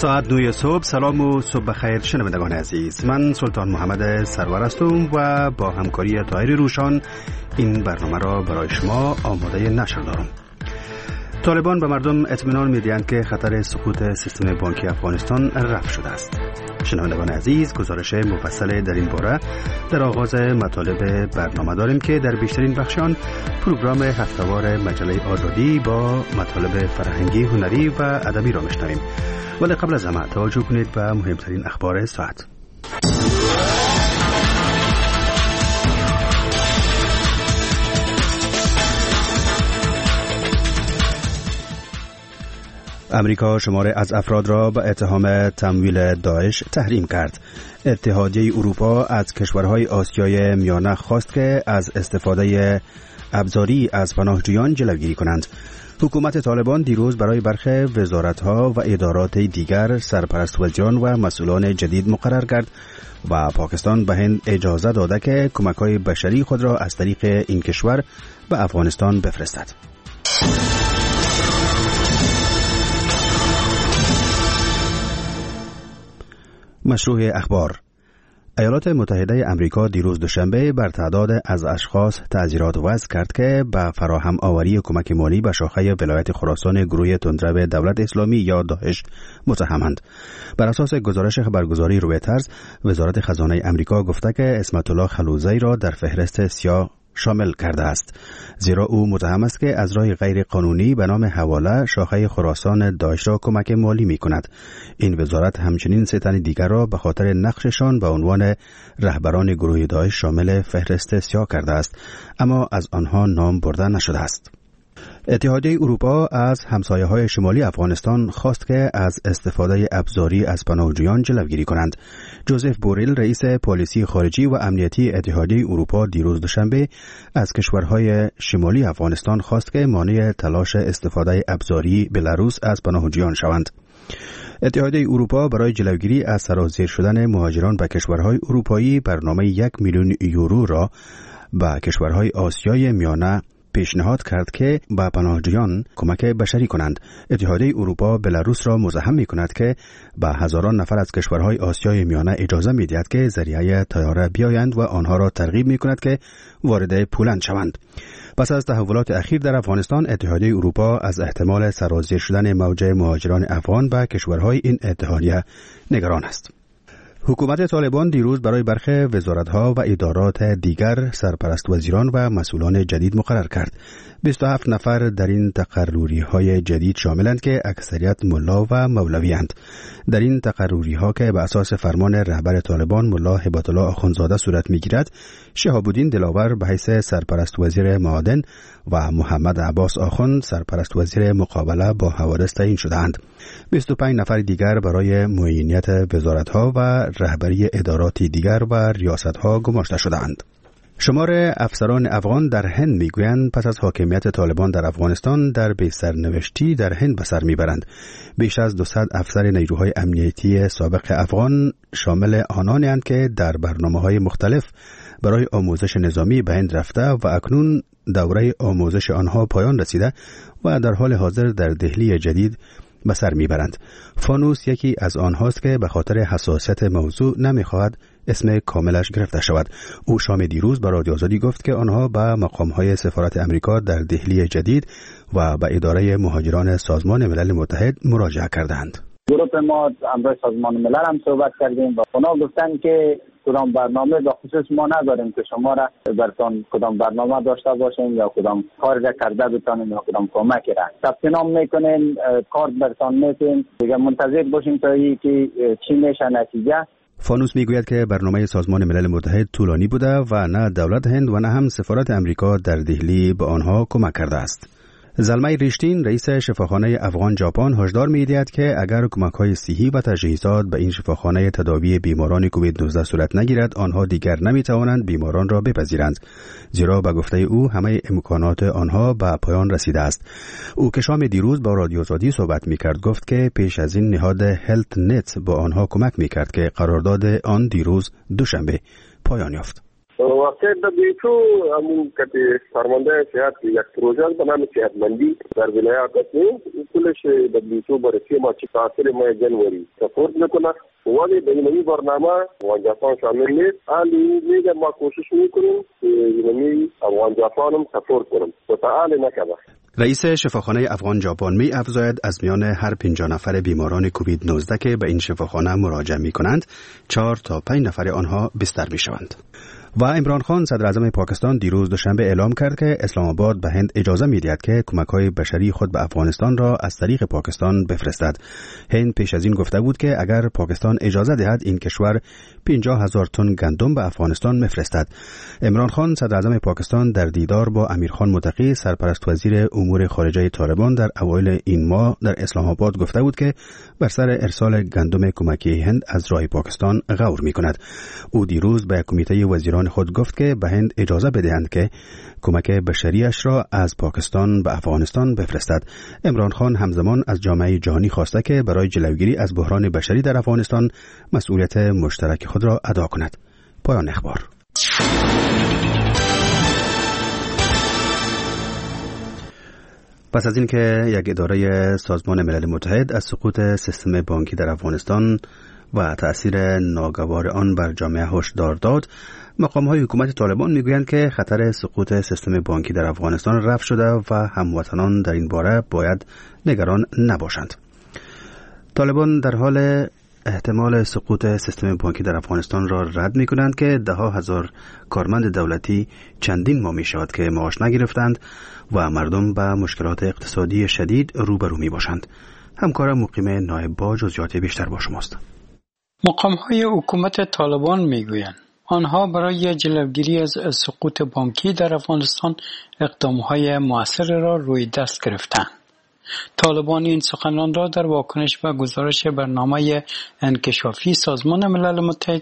ساعت 9 صبح. سلام و صبح بخیر شنوندگان عزیز. من سلطان محمد سرور هستم و با همکاری طاهر روشان این برنامه را برای شما آماده نشر دارم. طالبان به مردم اطمینان می‌دهند که خطر سقوط سیستم بانکی افغانستان رفع شده است. شنوندگان عزیز، گزارش مفصل در این باره در آغاز مطالب برنامه داریم که در بیشترین بخش آن پروگرام هفته‌وار مجله آزادی با مطالب فرهنگی، هنری و ادبی را میشنویم. ولی قبل از همه توجه کنید به مهمترین اخبار ساعت. امریکا شماری از افراد را به اتهام تمویل داعش تحریم کرد. اتحادیه اروپا از کشورهای آسیای میانه خواست که از استفاده ابزاری از پناهجویان جلوگیری کنند. حکومت طالبان دیروز برای برخی وزارت‌ها و ادارات دیگر سرپرست وزیران و مسئولان جدید مقرر کرد و پاکستان به هند اجازه داده که کمک‌های بشری خود را از طریق این کشور به افغانستان بفرستد. مشروع اخبار. ایالات متحده امریکا دیروز دوشنبه بر تعداد از اشخاص تعزیرات وضع کرد که به فراهم آوری کمک مالی به شاخه ولایت خراسان گروه تندرو دولت اسلامی یا داعش متهمند. بر اساس گزارش خبرگزاری رویترز، وزارت خزانه امریکا گفته که اسمت الله خلوزی را در فهرست سیاه شامل کرده است، زیرا او متهم است که از راه غیر قانونی به نام حواله شاخه خراسان داعش را کمک مالی می کند. این وزارت همچنین 3 تن دیگر را به خاطر نقششان به عنوان رهبران گروه داعش شامل فهرست سیاه کرده است، اما از آنها نام برده نشده است. اتحادیه اروپا از همسایه‌های شمالی افغانستان خواست که از استفاده ابزاری از پناهجویان جلوگیری کنند. جوزف بوریل، رئیس پالیسی خارجی و امنیتی اتحادیه اروپا، دیروز دوشنبه از کشورهای شمالی افغانستان خواست که مانع تلاش استفاده ابزاری بلاروس از پناهجویان شوند. اتحادیه اروپا برای جلوگیری از سرازیر شدن مهاجران به کشورهای اروپایی برنامه 1 میلیون یورو را به کشورهای آسیای میانه پیشنهاد کرد که به پناهجویان کمک بشری کنند. اتحادیه اروپا بلاروس را مزاحم می کند که به هزاران نفر از کشورهای آسیای میانه اجازه می دهد که ذریعه طیاره بیایند و آنها را ترغیب می کند که وارد پولند شوند. پس از تحولات اخیر در افغانستان، اتحادیه اروپا از احتمال سرازیر شدن موج مهاجران افغان به کشورهای این اتحادیه نگران است. حکومت طالبان دیروز برای برخی وزارت‌ها و ادارات دیگر سرپرست وزیران و مسئولان جدید مقرر کرد. 27 نفر در این تقرری‌های جدید شاملند که اکثریت ملا و مولوی‌اند. در این تقرری‌ها که به اساس فرمان رهبر طالبان ملا هبت الله آخوندزاده صورت می‌گیرد، شهاب الدین دلاور به حیث سرپرست وزیر معادن و محمد عباس آخوند سرپرست وزیر مقابله با حوادث تعیین شده‌اند. 25 نفر دیگر برای معینیت وزارت‌ها و رهبری ادارات دیگر و ریاست‌ها گماشته شده‌اند. شمار افسران افغان در هند میگویند پس از حاکمیت طالبان در افغانستان در بی‌سرنوشتی در هند به سر میبرند. بیش از 200 افسر نیروهای امنیتی سابق افغان شامل آنانند که در برنامه‌های مختلف برای آموزش نظامی به هند رفته و اکنون دوره آموزش آنها پایان رسیده و در حال حاضر در دهلی جدید به سر میبرند. فانوس یکی از آنهاست که به خاطر حساسیت موضوع نمیخواهد اسم کاملش گرفته شود. او شام دیروز به رادیو آزادی گفت که آنها به مقام‌های سفارت امریکا در دهلی جدید و به اداره مهاجران سازمان ملل متحد مراجعه کردند. گروه ما امروز سازمان ملل هم صحبت کردیم و اونا گفتن که کدام برنامه به خصوص ما نداریم که شما را برتان کدام برنامه داشته باشیم یا کدام کار را کرده بتانیم یا کدام کمکی را ثبت نام میکنیم، کارت برتان میتیم، دیگه منتظر باشیم تا اینکه چی میشه نتیجه. فانوس میگوید که برنامه سازمان ملل متحد طولانی بوده و نه دولت هند و نه هم سفارت امریکا در دهلی به آنها کمک کرده است. زلمه ریشتین، رئیس شفاخانه افغان ژاپن، هشدار می‌دهد که اگر کمک‌های صحی و تجهیزات به این شفاخانه تداوی بیماران کووید 19 صورت نگیرد، آنها دیگر نمی‌توانند بیماران را بپذیرند، زیرا به گفته او همه امکانات آنها به پایان رسیده است. او که شام دیروز با رادیو آزادی صحبت می‌کرد گفت که پیش از این نهاد هلت نت با آنها کمک می‌کرد که قرارداد آن دیروز دوشنبه پایان یافت. واقع WTO همون کتی فرمانده صحت یک پروژه به نام صحتمندی در ولایات است. کلش WTO برای ما چه تاثیر ماه جنوری سپورت میکنه ولی به این برنامه افغان جهان شامل نیست. حالی میگه ما کوشش میکنیم که این افغان جهان هم سپورت کنیم و تعال نکنه. رئیس شفاخانه افغان ژاپن می افزاید از میان هر 50 نفر بیماران کووید 19 که به این شفاخانه مراجعه می کنند 4 تا 5 نفر آنها بستر می شوند. و عمران خان صدر اعظم پاکستان دیروز دوشنبه اعلام کرد که اسلام آباد به هند اجازه می‌دهد که کمک‌های بشری خود به افغانستان را از طریق پاکستان بفرستد. هند پیش از این گفته بود که اگر پاکستان اجازه دهد این کشور 50,000 تن گندم به افغانستان می‌فرستد. عمران خان صدر اعظم پاکستان در دیدار با امیرخان متقی سرپرست وزیر امور خارجه طالبان در اوایل این ماه در اسلام آباد گفته بود که بر سر ارسال گندم کمکی هند از راه پاکستان غور می‌کند. او دیروز به کمیته وزیران خود گفت که به هند اجازه بدهند که کمک بشریش را از پاکستان به افغانستان بفرستد. عمران خان همزمان از جامعه جهانی خواسته که برای جلوگیری از بحران بشری در افغانستان مسئولیت مشترک خود را ادا کند. پایان اخبار. پس از اینکه یک اداره سازمان ملل متحد از سقوط سیستم بانکی در افغانستان و تأثیر ناگوار آن بر جامعه هشدار داد، مقام‌های حکومت طالبان میگویند که خطر سقوط سیستم بانکی در افغانستان رفع شده و هموطنان در این باره باید نگران نباشند. طالبان در حال احتمال سقوط سیستم بانکی در افغانستان را رد می‌کنند که ده‌ها هزار کارمند دولتی چندین ماه می‌شود که معاش نگرفتند و مردم به مشکلات اقتصادی شدید روبرو می‌باشند. همکار مقیم نایب با جزئیات بیشتر با شماست. مقام‌های حکومت طالبان می‌گویند آنها برای جلوگیری از سقوط بانکی در افغانستان اقدام‌های مؤثر را روی دست گرفتند. طالبان این سخنان را در واکنش به گزارش برنامه انکشافی سازمان ملل متحد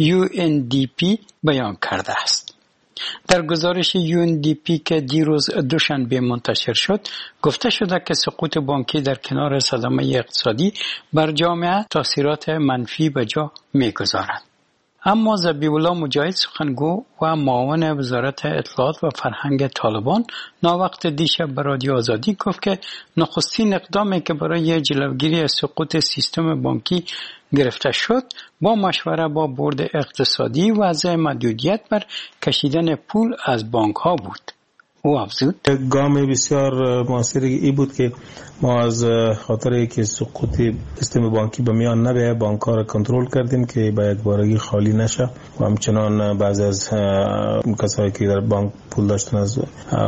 UNDP بیان کرده است. در گزارش UNDP که دیروز دوشنبه منتشر شد، گفته شده که سقوط بانکی در کنار صدمه اقتصادی بر جامعه تاثیرات منفی به جا می‌گذارد. اما ذبیح الله مجاهد سخنگو و معاون وزارت اطلاعات و فرهنگ طالبان ناوقت دیشب به رادیو آزادی گفت که نخستین اقدامی که برای جلوگیری از سقوط سیستم بانکی گرفته شد با مشوره با بورد اقتصادی وضع محدودیت بر کشیدن پول از بانک ها بود. او افزود گام بسیار موثری ای بود که ما از خاطر که سقوط سیستم بانکی به میان نبیه بانک ها را کنترل کردیم که باید بارگی خالی نشه و همچنان بعضی از کسایی که در بانک پول داشتن از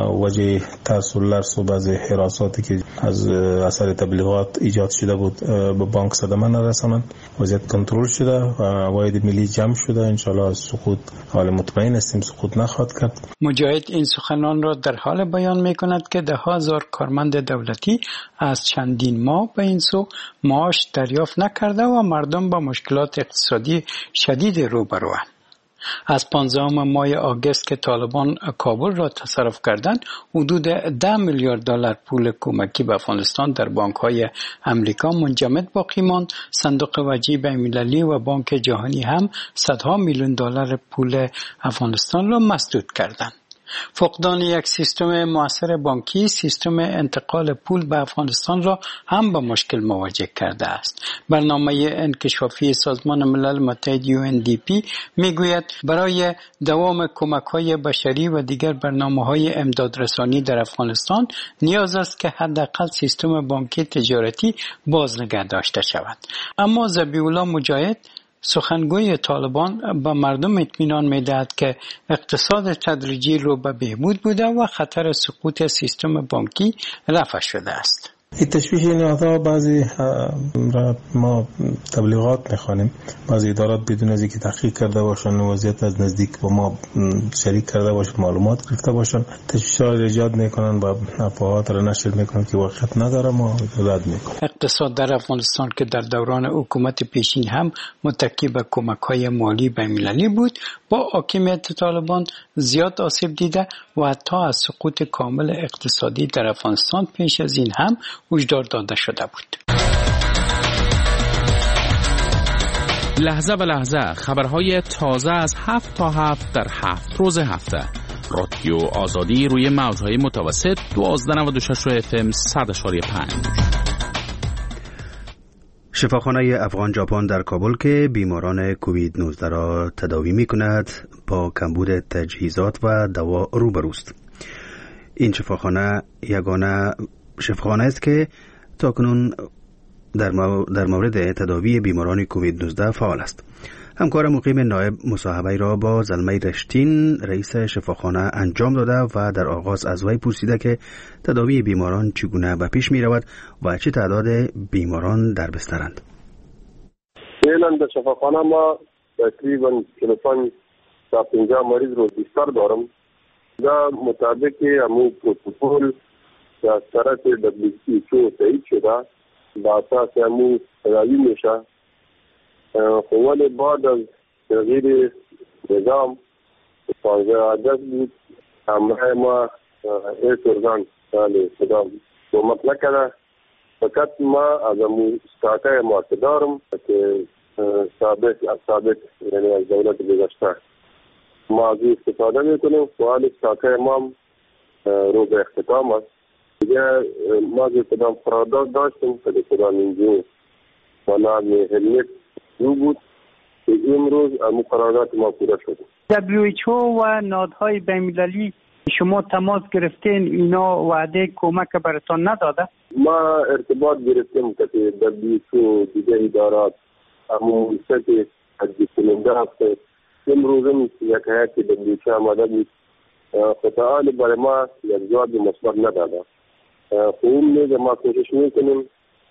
وجه ترس و لرز و بعضی حراساتی که از اثر تبلیغات ایجاد شده بود به بانک صدمه نرسانند. وضعیت کنترل شده و عواید ملی جمع شده. انشالله از سقوط حال مطمئن هستیم سقوط نخواهد کرد. مجاهد این سخنان را در حال بیان می کند که ده هزار کارمند دولتی از چندین ماه به این سو معاش دریافت نکرده و مردم با مشکلات اقتصادی شدید روبروند. از 15 ماه آگوست که طالبان کابل را تصرف کردند، حدود 10 میلیارد دلار پول کمکی به افغانستان در بانک‌های امریکا منجمد باقی ماند. صندوق وجیه بین‌المللی و بانک جهانی هم صدها میلیون دلار پول افغانستان را مسدود کردند. فقدان یک سیستم مؤثر بانکی سیستم انتقال پول به افغانستان را هم با مشکل مواجه کرده است. برنامه انکشافی سازمان ملل متحد UNDP میگوید برای دوام کمک‌های بشری و دیگر برنامه‌های امدادرسانی در افغانستان نیاز است که حداقل سیستم بانکی تجارتی باز نگه داشته شود. اما ذبیح الله مجاهد سخنگوی طالبان به مردم اطمینان می‌دهد که اقتصاد تدریجی رو به بهبود بوده و خطر سقوط سیستم بانکی رفع شده است. این تشویش این اعضا بعضی را ما تبلیغات میخوانیم، بعضی ادارات بدون از اینکه تحقیق کرده باشن وضعیت از نزدیک با ما شریک کرده باشن معلومات گرفته باشن تشویش را ایجاد میکنن و افواهات را نشر میکنن که واقعیت نداره. ما رد میکنیم. اقتصاد در افغانستان که در دوران حکومت پیشین هم متکی به کمک‌های مالی بین‌المللی بود با حاکمیت طالبان زیاد آسیب دیده و حتی از سقوط کامل اقتصادی در افغانستان پیش از این هم هشدار داده شده بود. لحظه به لحظه خبرهای تازه از 7 تا 7 در 7 روز هفته. رادیو آزادی روی موجهای متوسط 1296 FM 100.5. شفاخانه افغان ژاپن در کابل که بیماران کووید 19 را تداوی می کند با کمبود تجهیزات و دوا روبروست. این شفاخانه یگانه شفاخانه است که تاکنون در مورد تداوی بیماران کووید 19 فعال است. همکار مقیم نایب مصاحبه را با زلمه رشتین رئیس شفاخانه انجام داده و در آغاز از وی پرسیده که تداوی بیماران چگونه به پیش می رود و چه تعداد بیماران در بسترند. فعلا در شفاخانه ما تقریبا 45 تا 50 مریض رو بستر دارم. دا مطابق همون پروتکل که از طرف WHO تایید شده با اساس همون تداوی میشه. ولی بعد از تغییر نظام 15 آگست بود همراه ما ارگان صدام کومک نکرده. فقط ما از همون استاکای ما دارم که ثابت یعنی از دولت گذشته ما از استفاده میکنیم. سوال استاکای ما رو به اختتام است. دیگه ما از کدام قرارداد داشتیم که کدام اینجور و نام هلمت بود که امروز مقررات ما پورا شد. WHO و نهادهای بین‌المللی شما تماس گرفتین اینا وعده کمک براتون نداده؟ ما ارتباط گرفتیم که WHO دیگه ادارات همون سطح حدی کننده هسته. امروز هم یک هیئت WHO آمده بود خطاال برای ما یک جواب مثبت نداده. خون میگه ما کوشش میکنیم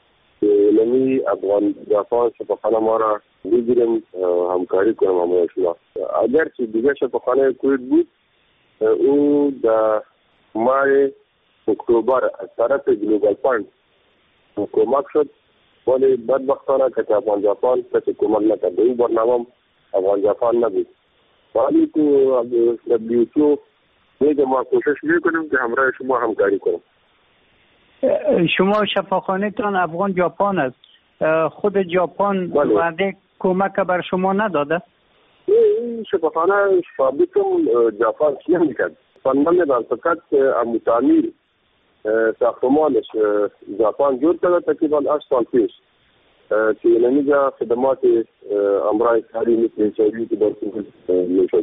نمی افغان ژاپن شفاخانه ما را بگیریم همکاری کنیم همه شما. اگر چه دیگه شفاخانه کووید بود او در ماه اکتبر از طرف گلوبال فاند کمک شد ولی بدبختانه که افغان ژاپن کسی کمک نکرد. این برنامه افغان ژاپن نبود ولی تو WHO میگه ما کوشش میکنیم که همراه شما همکاری کنیم. شما شفاخانه تان افغان ژاپن است. خود ژاپن وعده کمک بر شما نداده؟ این شفاخانه فابریکم ژاپن چی میکرد؟ فنده در فقط تعمیر ساختمانش ژاپن جور کرده تقریبا 8 سال پیش که نمیجا خدمات امراض ساری مثل HIV که در کنید میشد.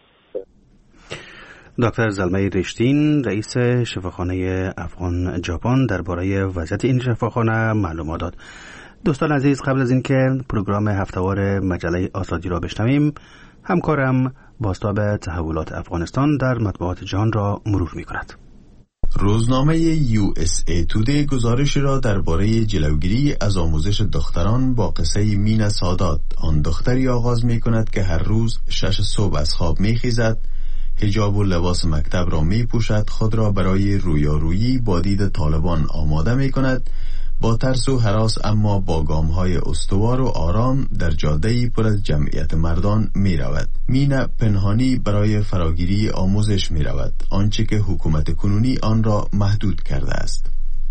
دکتر زلمه رشتین رئیس شفاخانه افغان ژاپن درباره وضعیت این شفاخانه معلومات داد. دوستان عزیز قبل از اینکه پروگرام هفتهوار مجله آزادی را بشنویم همکارم بازتاب تحولات افغانستان در مطبوعات جهان را مرور می کند. روزنامه USA Today گزارشی را درباره جلوگیری از آموزش دختران با قصه مینا سادات، آن دختری آغاز می کند که هر روز 6 صبح از خواب می خیزد، حجاب و لباس مکتب را می پوشد، خود را برای رویارویی با دید طالبان آماده می کند، با ترس و هراس اما با گام‌های استوار و آرام در جاده‌ای پر از جمعیت مردان می رود. مینا پنهانی برای فراگیری آموزش می رود، آنچه که حکومت کنونی آن را محدود کرده است.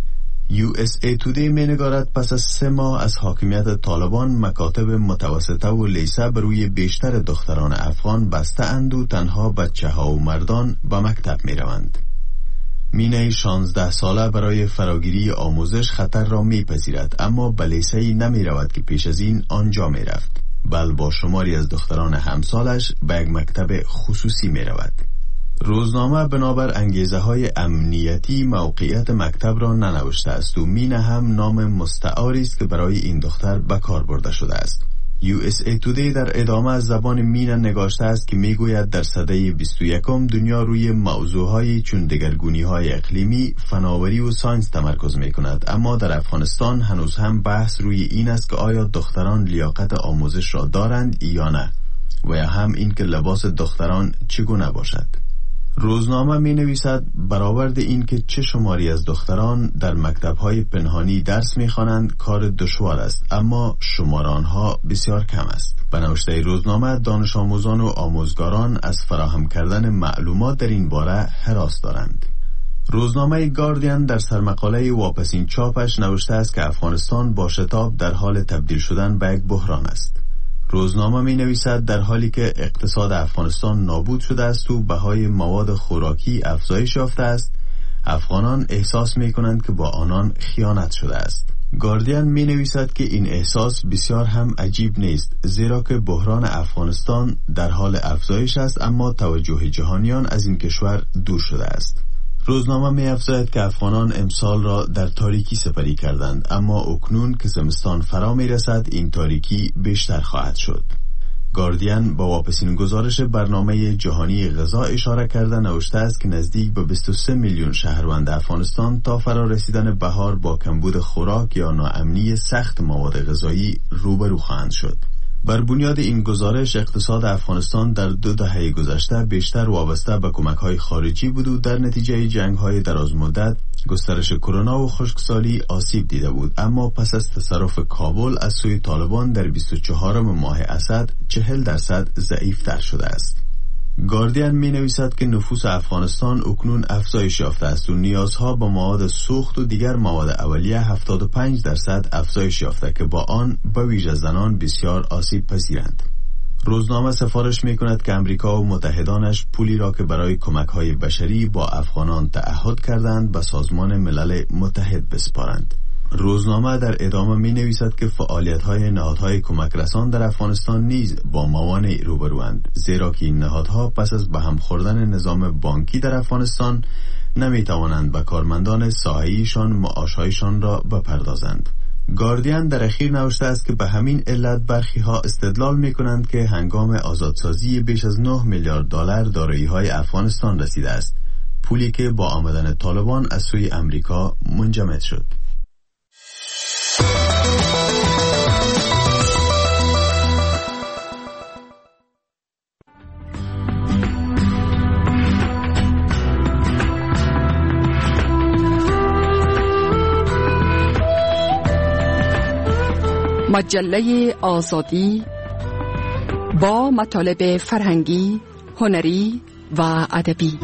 USA Today می نگارد پس از 3 ماه از حاکمیت طالبان مکاتب متوسطه و لیسه بر روی بیشتر دختران افغان بسته اند و تنها بچه‌ها و مردان به مکتب می روند. مینه 16 ساله برای فراگیری آموزش خطر را میپذیرد اما به لیسه‌ای نمی رود که پیش از این آنجا می رفت، بل با شماری از دختران همسالش به یک مکتب خصوصی می رود. روزنامه بنابر انگیزه های امنیتی موقعیت مکتب را ننوشته است و مینه هم نام مستعاری است که برای این دختر به کار برده شده است. USA Today در ادامه از زبان مینا نگاشته است که میگوید در سده 21 دنیا روی موضوعهای چون دگرگونی‌های اقلیمی، فناوری و ساینس تمرکز میکند، اما در افغانستان هنوز هم بحث روی این است که آیا دختران لیاقت آموزش را دارند یا نه و یا هم این که لباس دختران چگونه باشد. روزنامه می نویسد برآورد این که چه شماری از دختران در مکتب‌های پنهانی درس می‌خوانند کار دشوار است، اما شمار آنها بسیار کم است. به نوشته روزنامه دانش آموزان و آموزگاران از فراهم کردن معلومات در این باره هراس دارند. روزنامه گاردین در سرمقاله واپسین چاپش نوشته است که افغانستان با شتاب در حال تبدیل شدن به یک بحران است. روزنامه می نویسد در حالی که اقتصاد افغانستان نابود شده است و بهای مواد خوراکی افزایش یافته است، افغانان احساس می کنند که با آنان خیانت شده است. گاردین می نویسد که این احساس بسیار هم عجیب نیست، زیرا که بحران افغانستان در حال افزایش است، اما توجه جهانیان از این کشور دور شده است. روزنامه می افزاید که افغانان امسال را در تاریکی سپری کردند، اما اکنون که زمستان فرا می رسد این تاریکی بیشتر خواهد شد. گاردین با واپسین گزارش برنامه جهانی غذا اشاره کرده نوشته است که نزدیک به 23 میلیون شهروند افغانستان تا فرا رسیدن بهار با کمبود خوراک یا ناامنی سخت مواد غذایی روبرو خواهند شد. بر بنیاد این گزارش اقتصاد افغانستان در 2 دهه گذشته بیشتر وابسته به کمک‌های خارجی بود و در نتیجه جنگ‌های درازمدت، گسترش کرونا و خشکسالی آسیب دیده بود، اما پس از تصرف کابل از سوی طالبان در 24 ماه اسد 40% ضعیف‌تر شده است. گاردین می نویسد که نفوس افغانستان اکنون افزایش یافته است و نیازها به مواد سوخت و دیگر مواد اولیه 75% افزایش یافته که با آن به ویژه زنان بسیار آسیب پذیرند. روزنامه سفارش می کند که امریکا و متحدانش پولی را که برای کمک‌های بشری با افغانان تعهد کردند به سازمان ملل متحد بسپارند. روزنامه در ادامه می نویسد که فعالیت‌های نهادهای کمک رسان در افغانستان نیز با موانع روبروند، زیرا که این نهادها پس از به هم خوردن نظام بانکی در افغانستان نمی توانند به کارمندان ساحه‌ایشان معاشهایشان را بپردازند. گاردین در اخیر نوشته است که به همین علت برخی ها استدلال می کنند که هنگام آزادسازی بیش از 9 میلیارد دلار دارایی‌های افغانستان رسیده است، پولی که با آمدن طالبان از سوی امریکا منجمد شد. مجله آزادی با مطالب فرهنگی، هنری و ادبی.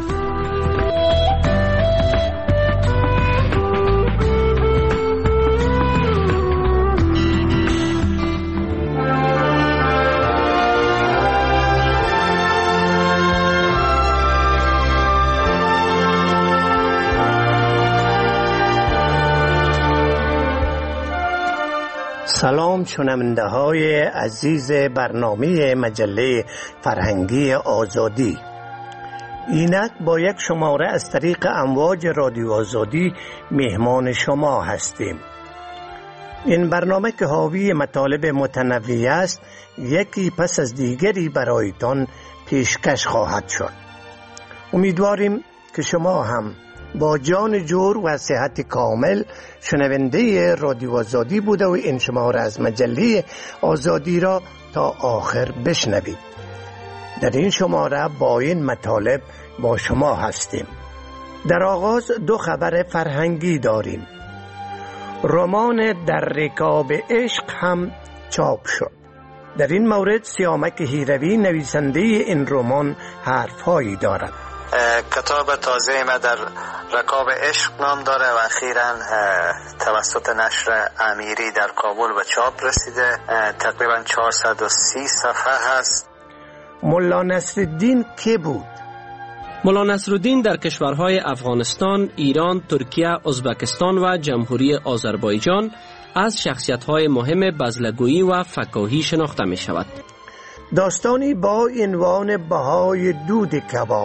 سلام شنونده های عزیز برنامه مجله فرهنگی آزادی. اینک با یک شماره از طریق امواج رادیو آزادی مهمان شما هستیم. این برنامه که حاوی مطالب متنوع است، یکی پس از دیگری برایتان پیشکش خواهد شد. امیدواریم که شما هم با جان جور و صحت کامل شنونده رادیو آزادی بوده و این شماره از مجله آزادی را تا آخر بشنوید. در این شماره با این مطالب با شما هستیم. در آغاز 2 خبر فرهنگی داریم. رمان در رکاب عشق هم چاپ شد. در این مورد سیامک هیروی نویسنده این رمان حرفهایی دارد. کتاب تازه ما در رکاب عشق نام داره و اخیراً توسط نشر امیری در کابل به چاپ رسیده. تقریباً 430 صفحه هست. ملا نصرالدین کی بود؟ ملا نصرالدین در کشورهای افغانستان، ایران، ترکیه، ازبکستان و جمهوری آذربایجان از شخصیت‌های مهم بزلگویی و فکاهی شناخته می شود. داستانی با عنوان بهای دود کباب.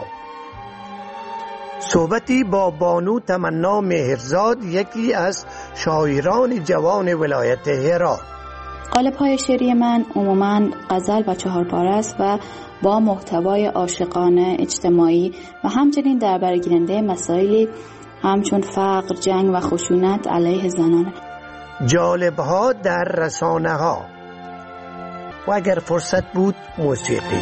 صحبتی با بانو تمنا مهرزاد، یکی از شاعران جوان ولایت هرات. قالب‌های شعری من عموماً غزل و 4 پاره است و با محتوای عاشقانه، اجتماعی و همچنین در برگیرنده مسائلی همچون فقر، جنگ و خشونت علیه زنان. جالب‌ها در رسانه‌ها و اگر فرصت بود موسیقی.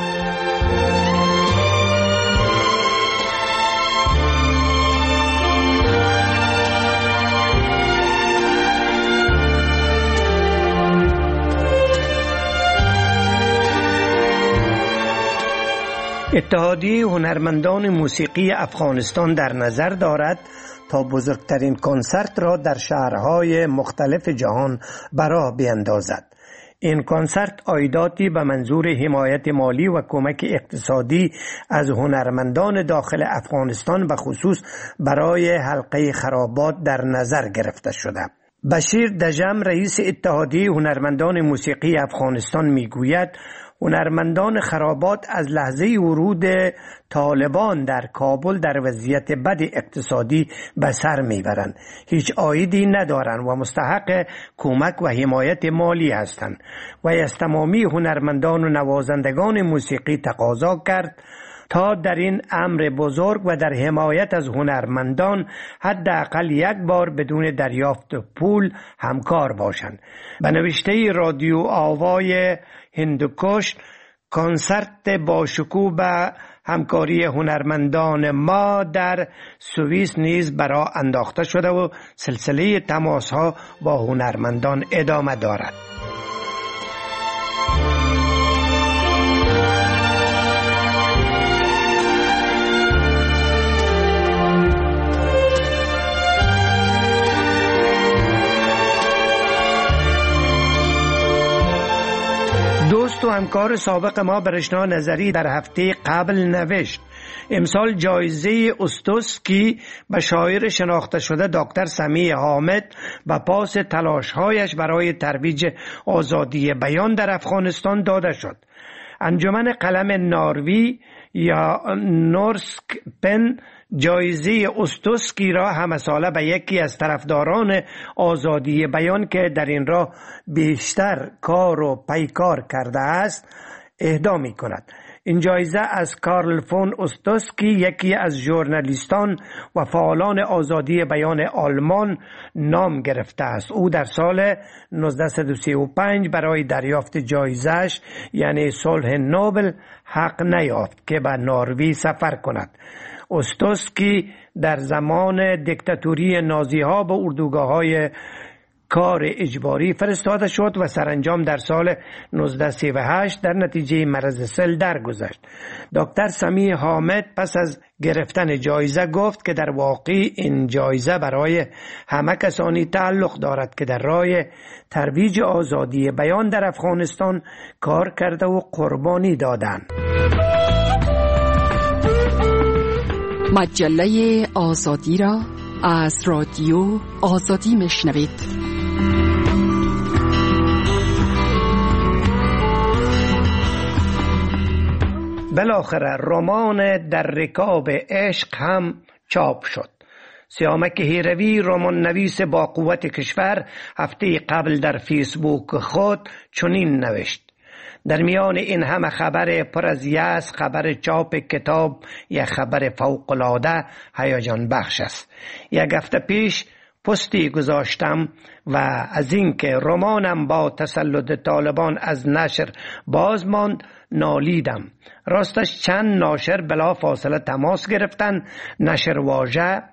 اتحادیه هنرمندان موسیقی افغانستان در نظر دارد تا بزرگترین کنسرت را در شهرهای مختلف جهان برا بیندازد. این کنسرت عایداتی به منظور حمایت مالی و کمک اقتصادی از هنرمندان داخل افغانستان به خصوص برای حلقه خرابات در نظر گرفته شده. بشیر دژم رئیس اتحادیه هنرمندان موسیقی افغانستان میگوید هنرمندان خرابات از لحظه ورود طالبان در کابل در وضعیت بد اقتصادی به سر میبرند. هیچ عایدی ندارند و مستحق کمک و حمایت مالی هستند و از تمامی هنرمندان و نوازندگان موسیقی تقاضا کرد تا در این امر بزرگ و در حمایت از هنرمندان حداقل یک بار بدون دریافت پول همکار باشند. به نوشته رادیو آوای هندوکش، کنسرت باشکوه به همکاری هنرمندان ما در سوئیس نیز برا انداخته شده و سلسله تماس‌ها با هنرمندان ادامه دارد. دوست و همکار سابق ما برشنا نظری در هفته قبل نوشت امسال جایزه استوسکی به شاعر شناخته شده دکتر سمیع حامد و پاس تلاش‌هایش برای ترویج آزادی بیان در افغانستان داده شد. انجمن قلم ناروی یا نورسک پن جایزه استوسکی را همساله به یکی از طرفداران آزادی بیان که در این راه بیشتر کار و پیکار کرده است اهدا می کند. این جایزه از کارل فون استوسکی یکی از ژورنالیستان و فعالان آزادی بیان آلمان نام گرفته است. او در سال 1935 برای دریافت جایزه‌اش یعنی صلح نوبل حق نیافت که به نروژ سفر کند. استوسکی در زمان دیکتاتوری نازی‌ها به اردوگاه‌های کار اجباری فرستاده شد و سرانجام در سال 1938 در نتیجه مرض سل درگذشت. دکتر سمیع حامد پس از گرفتن جایزه گفت که در واقع این جایزه برای همه کسانی تعلق دارد که در راه ترویج آزادی بیان در افغانستان کار کرده و قربانی دادند. مجله آزادی را از رادیو آزادی میشنوید. بالاخره رمان در رکاب عشق هم چاپ شد. سیامک هیروی رمان نویس با قوت کشور هفته قبل در فیسبوک خود چنین نوشت: در میان این همه خبر پر از یأس، خبر چاپ کتاب یک خبر فوق‌العاده هیجان بخش است. یک هفته پیش پستی گذاشتم و از اینکه رمانم با تسلط طالبان از نشر باز ماند نالیدم. راستش چند ناشر بلا فاصله تماس گرفتن، نشر واژه،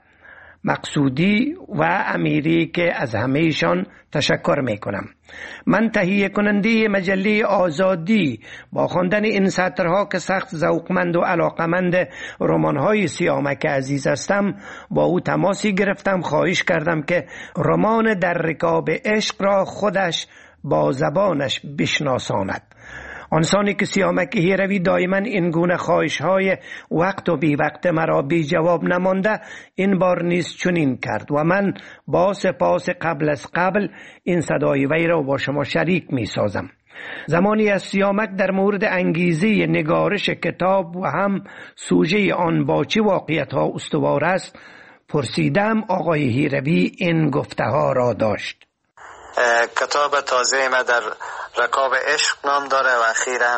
مقصودی و امیری که از همهشان تشکر میکنم. من تهیه کننده مجله آزادی با خواندن این سطرها که سخت ذوقمند و علاقمند رمان‌های سیامک عزیز هستم با او تماسی گرفتم. خواهش کردم که رمان در رکاب عشق را خودش با زبانش بشناساند. آنسانی که سیامک هیروی دائما این گونه خواهش‌های وقت و بی وقت مرا بی جواب نمانده، این بار نیز چنین کرد و من با سپاس قبل از قبل این صدای وی را با شما شریک می سازم. زمانی از سیامک در مورد انگیزه نگارش کتاب و هم سوژه آن با چه واقعیت‌ها استوار است پرسیدم. آقای هیروی این گفته‌ها را داشت: کتاب تازه ما در رکاب عشق نام داره و اخیراً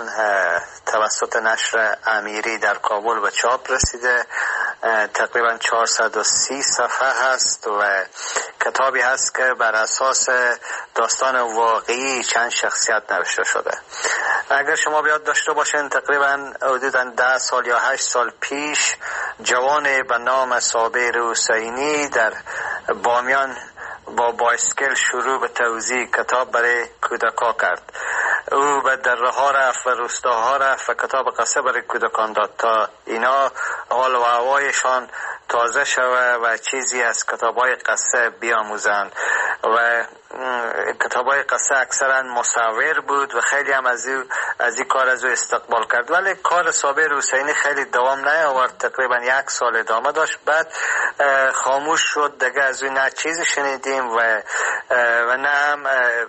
توسط نشر امیری در کابل به چاپ رسیده. تقریباً 430 صفحه هست و کتابی هست که بر اساس داستان واقعی چند شخصیت نوشته شده. اگر شما بیاد داشته باشین تقریباً حدوداً 10 سال یا 8 سال پیش جوانی به نام صابر حسینی در بامیان با بایسکل شروع به توزیع کتاب برای کودکان کرد. او به دره ها رفت و روستاها رفت و کتاب قصه برای کودکان داد تا اینا حال و هوایشان تازه شوه و چیزی از کتاب های قصه بیاموزند. و کتابای قصه اکثرا مصور بود و خیلی هم از این کار از او استقبال کرد، ولی کار صابر حسینی خیلی دوام نیاورد، تقریبا 1 سال ادامه داشت، بعد خاموش شد، دیگه از او نه چیزی شنیدیم و نه هم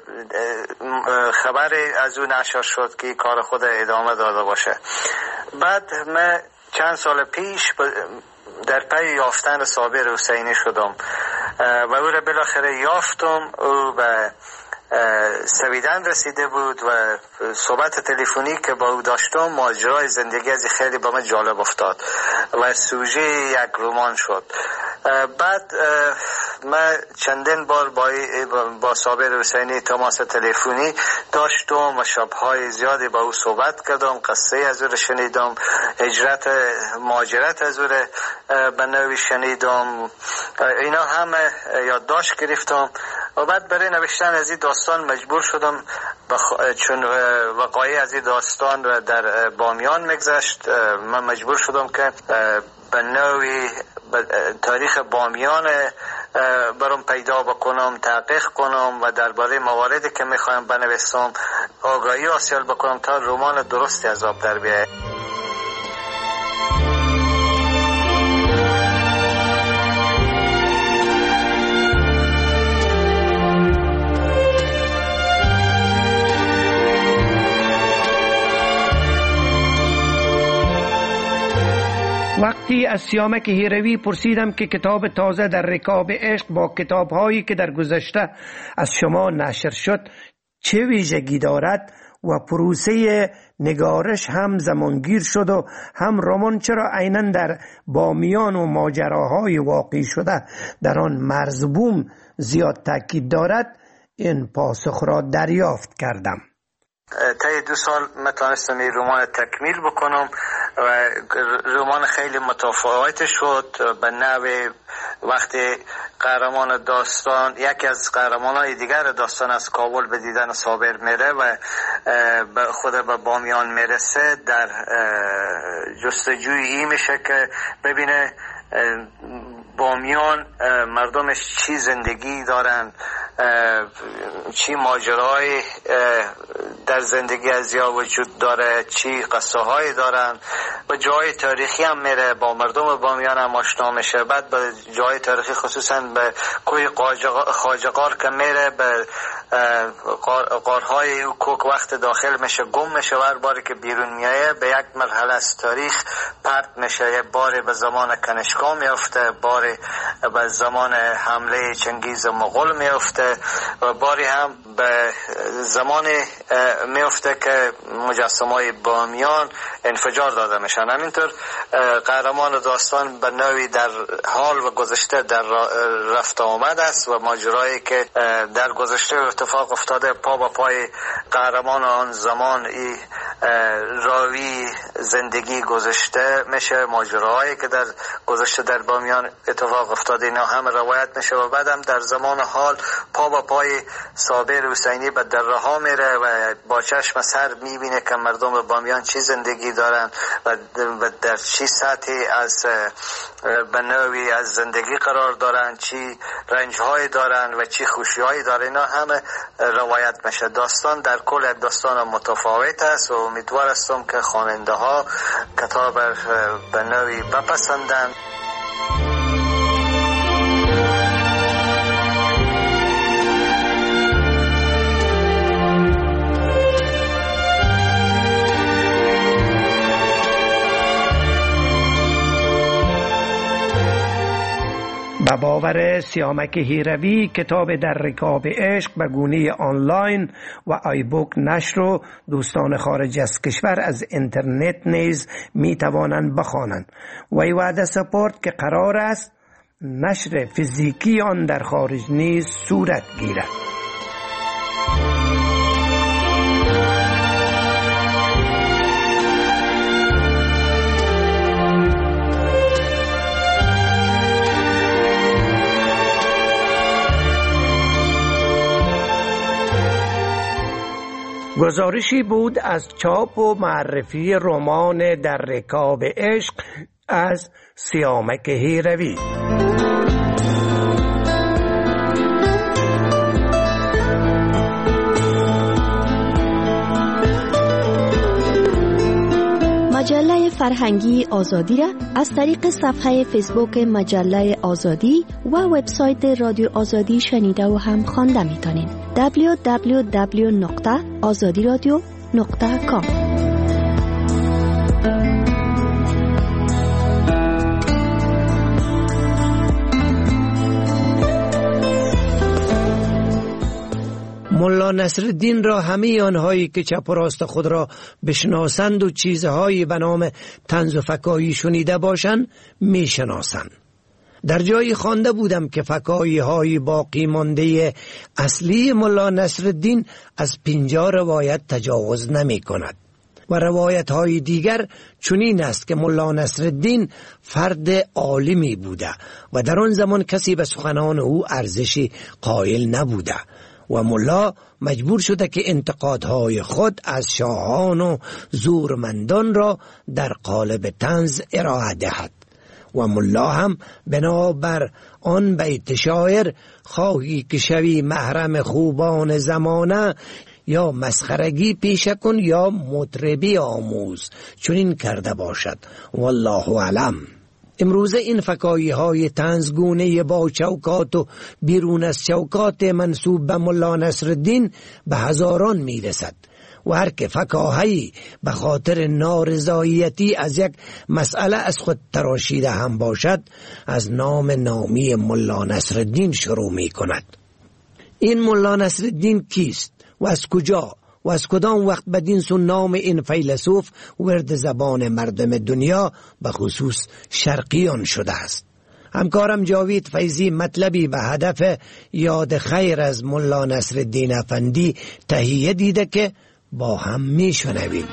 خبری از او نشر شد که کار خود ادامه داده باشه. بعد من چند سال پیش در پی یافتن صابر حسینی شدم و او را بالاخره یافتم. او به سویدن رسیده بود و صحبت تلفنی که با او داشتم ماجرای زندگی از خیلی با من جالب افتاد و سوژه یک رمان شد. بعد من چندین بار با صابر حسینی تماس تلفنی داشتم و شب‌های زیادی با او صحبت کردم، قصه از او را شنیدم، هجرت مهاجرت از او را به نوعی شنیدم، اینا همه یادداشت گرفتم و بعد برای نوشتن از این داستان مجبور شدم چون وقایع از این داستان در بامیان میگذشت. من مجبور شدم که به نوعی تاریخ بامیان برام پیدا بکنم، تحقیق کنم و درباره مواردی که میخوایم بنویسم آگاهی حاصل بکنم تا رمان درستی از آب در بیاید. وقتی از سیامک هیروی پرسیدم که کتاب تازه در رکاب عشق با کتاب‌هایی که در گذشته از شما نشر شد چه ویژگی دارد و پروسه نگارش هم زمانگیر شد و هم رمان چرا عیناً در بامیان و ماجراهای واقعی شده در آن مرزبوم زیاد تاکید دارد، این پاسخ را دریافت کردم. طی 2 سال من تونستم این رمان تکمیل بکنم و رمان خیلی متفاوت شد. به نوع وقتی قهرمان داستان یکی از قهرمان‌های دیگر داستان از کابل به دیدن صابر میره و خود به بامیان میرسه، در جستجوی این میشه که ببینه بامیان مردمش چی زندگی دارن، چی ماجرای در زندگی از یا وجود داره، چی قصه هایی دارن و جای تاریخی هم میره، با مردم بامیان هم آشنا میشه. بعد به جای تاریخی خصوصا به کوی خواجه‌غار که میره، به غارهای او کوک وقت داخل میشه گم میشه و هر باری که بیرون میایه به یک مرحله از تاریخ پرت میشه. یه باری به زمان کنشگاه میفته، باری به زمان حمله چنگیز مغول میفته و باری هم به زمان میفته که مجسمه‌های بامیان انفجار داده میشن. همینطور قهرمان داستان به نوعی در حال و گذشته در رفت آمد است و ماجرایی که در گذشته اتفاق افتاده پا با پای قهرمان آن زمان ای راوی زندگی گذشته میشه، ماجراهایی که در گذشته در بامیان اتفاق افتاده اینا هم روایت میشه و بعدم در زمان حال پا با پای صابر حسینی به دره ها میره و با چشم سر میبینه که مردم بامیان چی زندگی دارن و در چی سطحی از به نوعی از زندگی قرار دارن، چی رنج‌هایی دارن و چی خوشی‌هایی دارن. اینا همه روایت میشه. داستان در کل یک داستان متفاوت است و امیدوار هستم که خواننده ها کتاب به نوعی بپسندند. به باور سیامک هیروی کتاب در رکاب عشق به گونه آنلاین و آیبوک نشر و دوستان خارج از کشور از اینترنت نیز می توانند بخوانند. وی وعده سپرد که قرار است نشر فیزیکی آن در خارج نیز صورت گیرد. گزارشی بود از چاپ و معرفی رمان در رکاب عشق از سیامک هیروی. فرهنگی آزادی را از طریق صفحه فیسبوک مجله آزادی و وبسایت رادیو آزادی شنیده و هم خوانده میتونین. www.azadiradio.com. ملا نصرالدین را همه آنهایی که چپ و راست خود را بشناسند و چیزهایی به نام طنز و فکاهی شنیده باشند میشناسند. در جایی خوانده بودم که فکاهی های باقی مانده اصلی ملا نصرالدین از 50 روایت تجاوز نمی کند و روایت های دیگر چنین است که ملا نصرالدین فرد عالمی بوده و در آن زمان کسی به سخنان او ارزشی قائل نبوده و ملا مجبور شده که انتقادهای خود از شاهان و زورمندان را در قالب طنز ارائه دهد و ملا هم بنابر آن بیت شاعر خواهی که شوی محرم خوبان زمانه یا مسخرگی پیشه کن یا مطربی آموز چنین کرده باشد. والله اعلم. امروزه این فکاهی های طنزگونه با چوکات و بیرون از چوکات منسوب به ملا نصرالدین به هزاران میرسد و هر که فکاهی به خاطر نارضایتی از یک مسئله از خود تراشیده هم باشد از نام نامی ملا نصرالدین شروع می کند. این ملا نصرالدین کیست و از کجا و از کدام وقت بدین سو نام این فیلسوف ورد زبان مردم دنیا به خصوص شرقیان شده است؟ همکارم جاوید فیضی مطلبی به هدف یاد خیر از ملا نصرالدین افندی تهیه دیده که با هم میشنویم.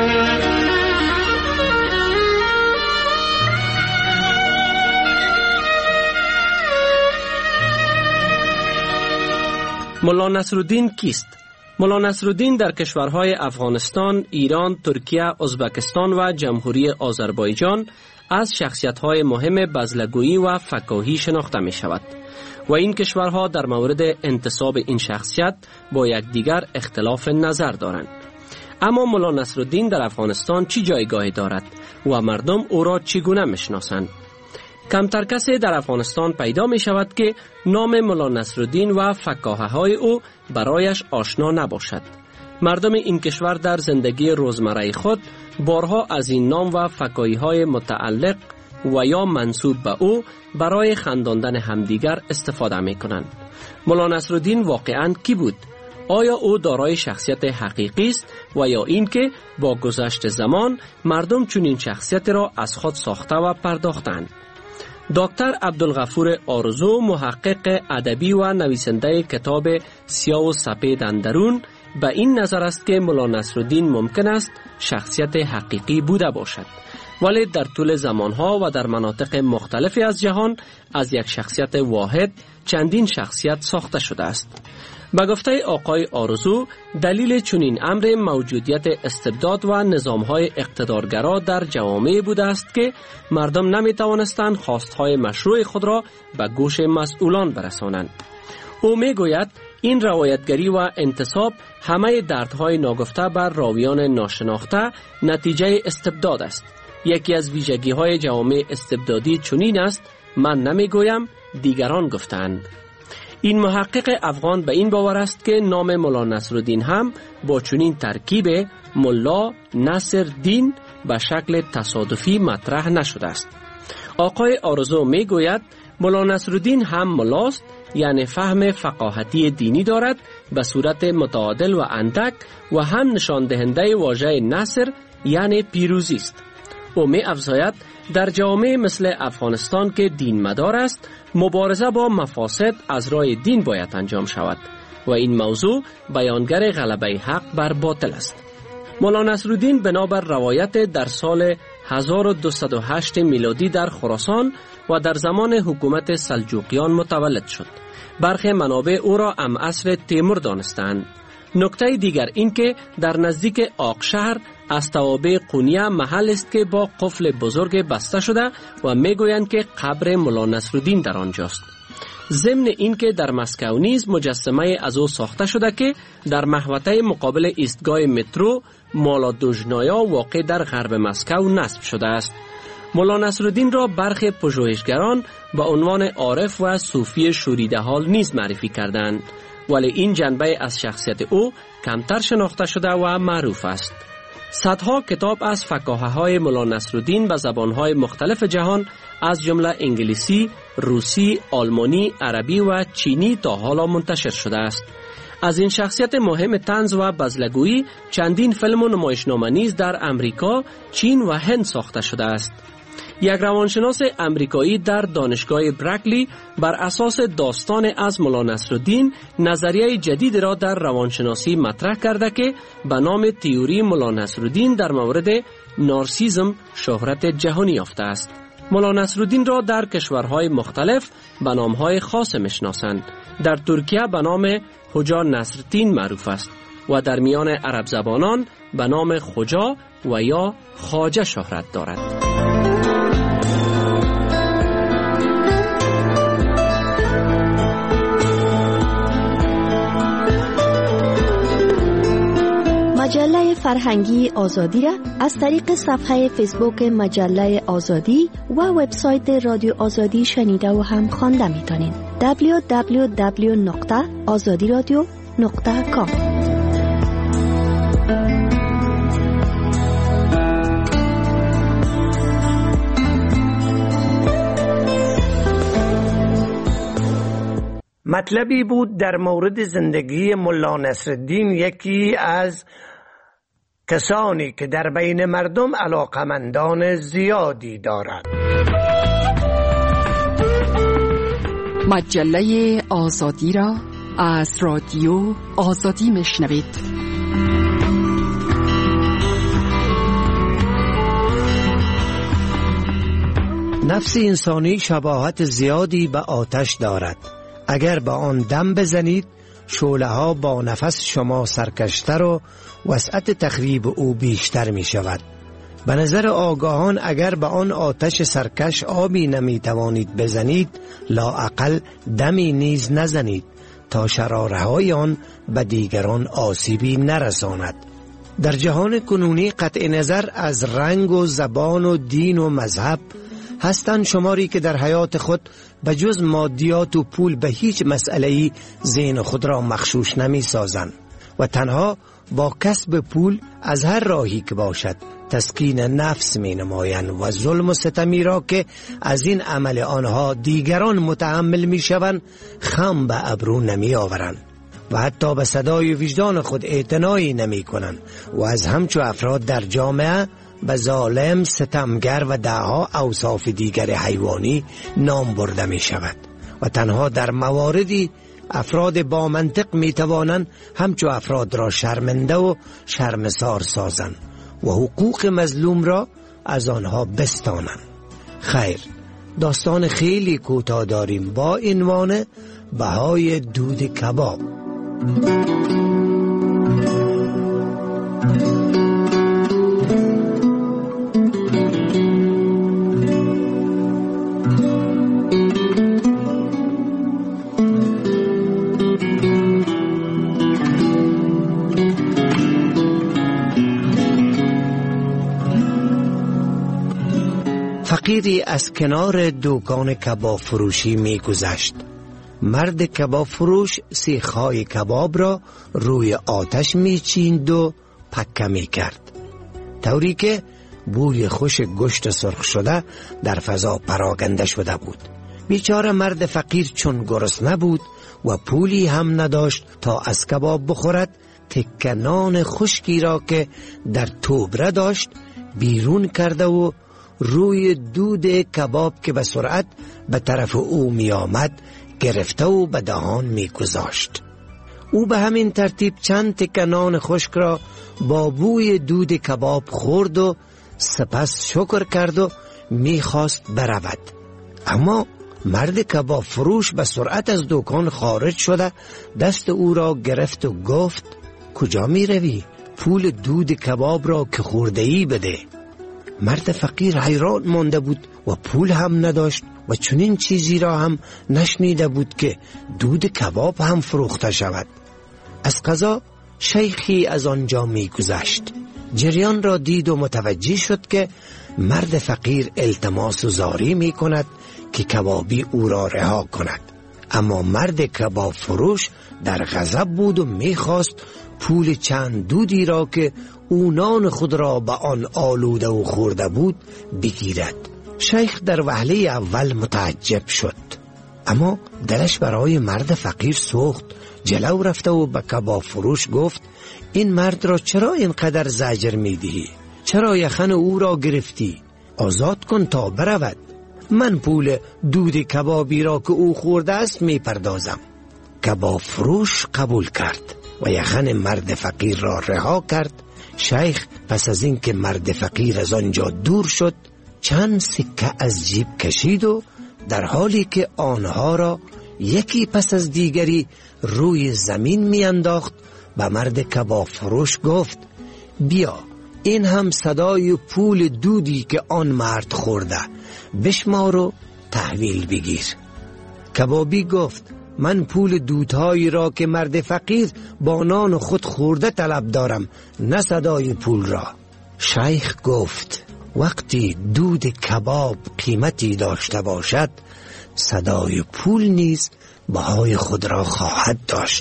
ملا نصرالدین کیست؟ ملا نصرالدین در کشورهای افغانستان، ایران، ترکیه، ازبکستان و جمهوری آذربایجان از شخصیت‌های مهم بزلگویی و فکاهی شناخته می شود و این کشورها در مورد انتساب این شخصیت با یکدیگر اختلاف نظر دارند. اما ملا نصرالدین در افغانستان چی جایگاهی دارد و مردم او را چگونه میشناسند؟ کمتر کسی در افغانستان پیدا می شود که نام ملا نصرالدین و فکاهه های او برایش آشنا نباشد. مردم این کشور در زندگی روزمره خود بارها از این نام و فکاهی های متعلق و یا منسوب به او برای خنداندن همدیگر استفاده می کنند. ملا نصرالدین واقعاً کی بود؟ آیا او دارای شخصیت حقیقی است و یا اینکه با گذشت زمان مردم چنین شخصیت را از خود ساخته و پرداختند؟ دکتر عبدالغفور آرزو، محقق ادبی و نویسنده کتاب سیاه و سپید اندرون، به این نظر است که ملا نصرالدین ممکن است شخصیت حقیقی بوده باشد، ولی در طول زمانها و در مناطق مختلفی از جهان از یک شخصیت واحد چندین شخصیت ساخته شده است. به گفته آقای آرزو، دلیل چنین امر موجودیت استبداد و نظامهای اقتدارگرا در جوامع بوده است که مردم نمی توانستند خواستهای مشروع خود را به گوش مسئولان برسانند. او می گوید این روایتگری و انتصاب همه دردهای ناگفته بر راویان ناشناخته نتیجه استبداد است. یکی از ویژگی‌های جوامع استبدادی چنین است: من نمی گویم، دیگران گفتند. این محقق افغان به این باور است که نام ملا نصرالدین هم با چنین ترکیب ملا نصر دین به شکل تصادفی مطرح نشده است. آقای آرزو می گوید ملا نصرالدین هم ملاست، یعنی فهم فقاهتی دینی دارد به صورت متعادل و اندک و هم نشان دهنده واژه نصر یعنی پیروزی است. او می افزاید در جامعه مثل افغانستان که دین مدار است، مبارزه با مفاسد از راه دین باید انجام شود و این موضوع بیانگر غلبه حق بر باطل است. ملا نصرالدین بنابر روایت در سال 1208 میلادی در خراسان و در زمان حکومت سلجوقیان متولد شد. برخی منابع او را ام عصر تیمور دانستند. نکته دیگر این که در نزدیک آقشهر از توابع قونیه محل است که با قفل بزرگ بسته شده و میگویند که قبر ملا نصرالدین در آنجاست. ضمن اینکه در مسکو نیز مجسمه از او ساخته شده که در محوطه مقابل ایستگاه مترو مالادوژنایا واقع در غرب مسکو نصب شده است. مولا نصرالدین را برخی پژوهشگران به عنوان عارف و صوفی شوریده حال نیز معرفی کردند، ولی این جنبه از شخصیت او کمتر شناخته شده و معروف است. صدها کتاب از فکاهه‌های مولا نصرالدین به زبان‌های مختلف جهان از جمله انگلیسی، روسی، آلمانی، عربی و چینی تا حالا منتشر شده است. از این شخصیت مهم طنز و بزلگویی چندین فیلم و نمایشنامه نیز در امریکا، چین و هند ساخته شده است. یک روانشناس امریکایی در دانشگاه برکلی بر اساس داستان از مولا نصرالدین نظریه جدید را در روانشناسی مطرح کرده که به نام تئوری مولا نصرالدین در مورد نارسیسم شهرت جهانی یافته است. مولا نصرالدین را در کشورهای مختلف به نامهای خاص میشناسند. در ترکیه به نام خوجا نصرالدین معروف است و در میان عرب زبانان به نام خوجا و یا خواجه شهرت دارد. مجله فرهنگی آزادی را از طریق صفحه فیسبوک مجله آزادی و وبسایت رادیو آزادی شنیده و هم خوانده میتونید. www.azadiradio.com. مطلبی بود در مورد زندگی مولا نصرالدین، یکی از کسانی که در بین مردم علاقمندان زیادی دارد. مجله آزادی را از رادیو آزادی میشنوید. نفس انسانی شباهت زیادی به آتش دارد. اگر به آن دم بزنید شعله ها با نفس شما سرکشتر و وسعت تخریب او بیشتر می شود. به نظر آگاهان اگر به آن آتش سرکش آبی نمی توانید بزنید، لااقل دمی نیز نزنید تا شراره‌های آن به دیگران آسیبی نرساند. در جهان کنونی قطع نظر از رنگ و زبان و دین و مذهب هستند شماری که در حیات خود به جز مادیات و پول به هیچ مسئله‌ای ذهن خود را مغشوش نمی سازند و تنها با کسب پول از هر راهی که باشد تسکین نفس می نمایند و ظلم و ستمی را که از این عمل آنها دیگران متحمل می شوند خم به ابرو نمی آورند و حتی به صدای وجدان خود اعتنایی نمی کنند و از همچو افراد در جامعه به ظالم، ستمگر و دهها اوصاف دیگر حیوانی نام برده می شود و تنها در مواردی افراد با منطق می توانند همچو افراد را شرمنده و شرمسار سازند و حقوق مظلوم را از آنها بستانند. خیر، داستان خیلی کوتاه داریم با عنوان بهای دود کباب. فقیری از کنار دکان کباب فروشی می گذشت. مرد کباب فروش سیخ‌های کباب را روی آتش می چیند و پکه می کرد، طوری که بوی خوش گوشت سرخ شده در فضا پراکنده شده بود. بیچاره مرد فقیر چون گرسنه بود و پولی هم نداشت تا از کباب بخورد، تکه نان خشکی را که در توبره داشت بیرون کرده و روی دود کباب که به سرعت به طرف او می آمد گرفته و به دهان می گذاشت. او به همین ترتیب چند تکه نان خشک را با بوی دود کباب خورد و سپس شکر کرد و می خواست برود. اما مرد کباب فروش به سرعت از دکان خارج شده دست او را گرفت و گفت: کجا می روی؟ پول دود کباب را که خورده ای بده. مرد فقیر حیران مانده بود و پول هم نداشت و چنین چیزی را هم نشنیده بود که دود کباب هم فروخته شود. از قضا شیخی از آنجا می گذشت. جریان را دید و متوجه شد که مرد فقیر التماس و زاری می کند که کبابی او را رها کند. اما مرد کباب فروش در غضب بود و می خواست پول چند دودی را که او نان خود را به آن آلوده و خورده بود بگیرد. شیخ در وهله اول متعجب شد، اما دلش برای مرد فقیر سوخت. جلو رفته و به کباب فروش گفت: این مرد را چرا اینقدر زجر می دهی؟ چرا یخن او را گرفتی؟ آزاد کن تا برود. من پول دود کبابی را که او خورده است می پردازم. کباب فروش قبول کرد و یخن مرد فقیر را رها کرد. شیخ پس از این که مرد فقیر از آنجا دور شد، چند سکه از جیب کشید و در حالی که آنها را یکی پس از دیگری روی زمین می انداخت به مرد کباب فروش گفت: بیا، این هم صدای پول دودی که آن مرد خورده، بشمار و تحویل بگیر. کبابی گفت: من پول دودهایی را که مرد فقیر با نان خود خورده طلب دارم، نه صدای پول را. شیخ گفت: وقتی دود کباب قیمتی داشته باشد، صدای پول نیز بهای خود را خواهد داشت.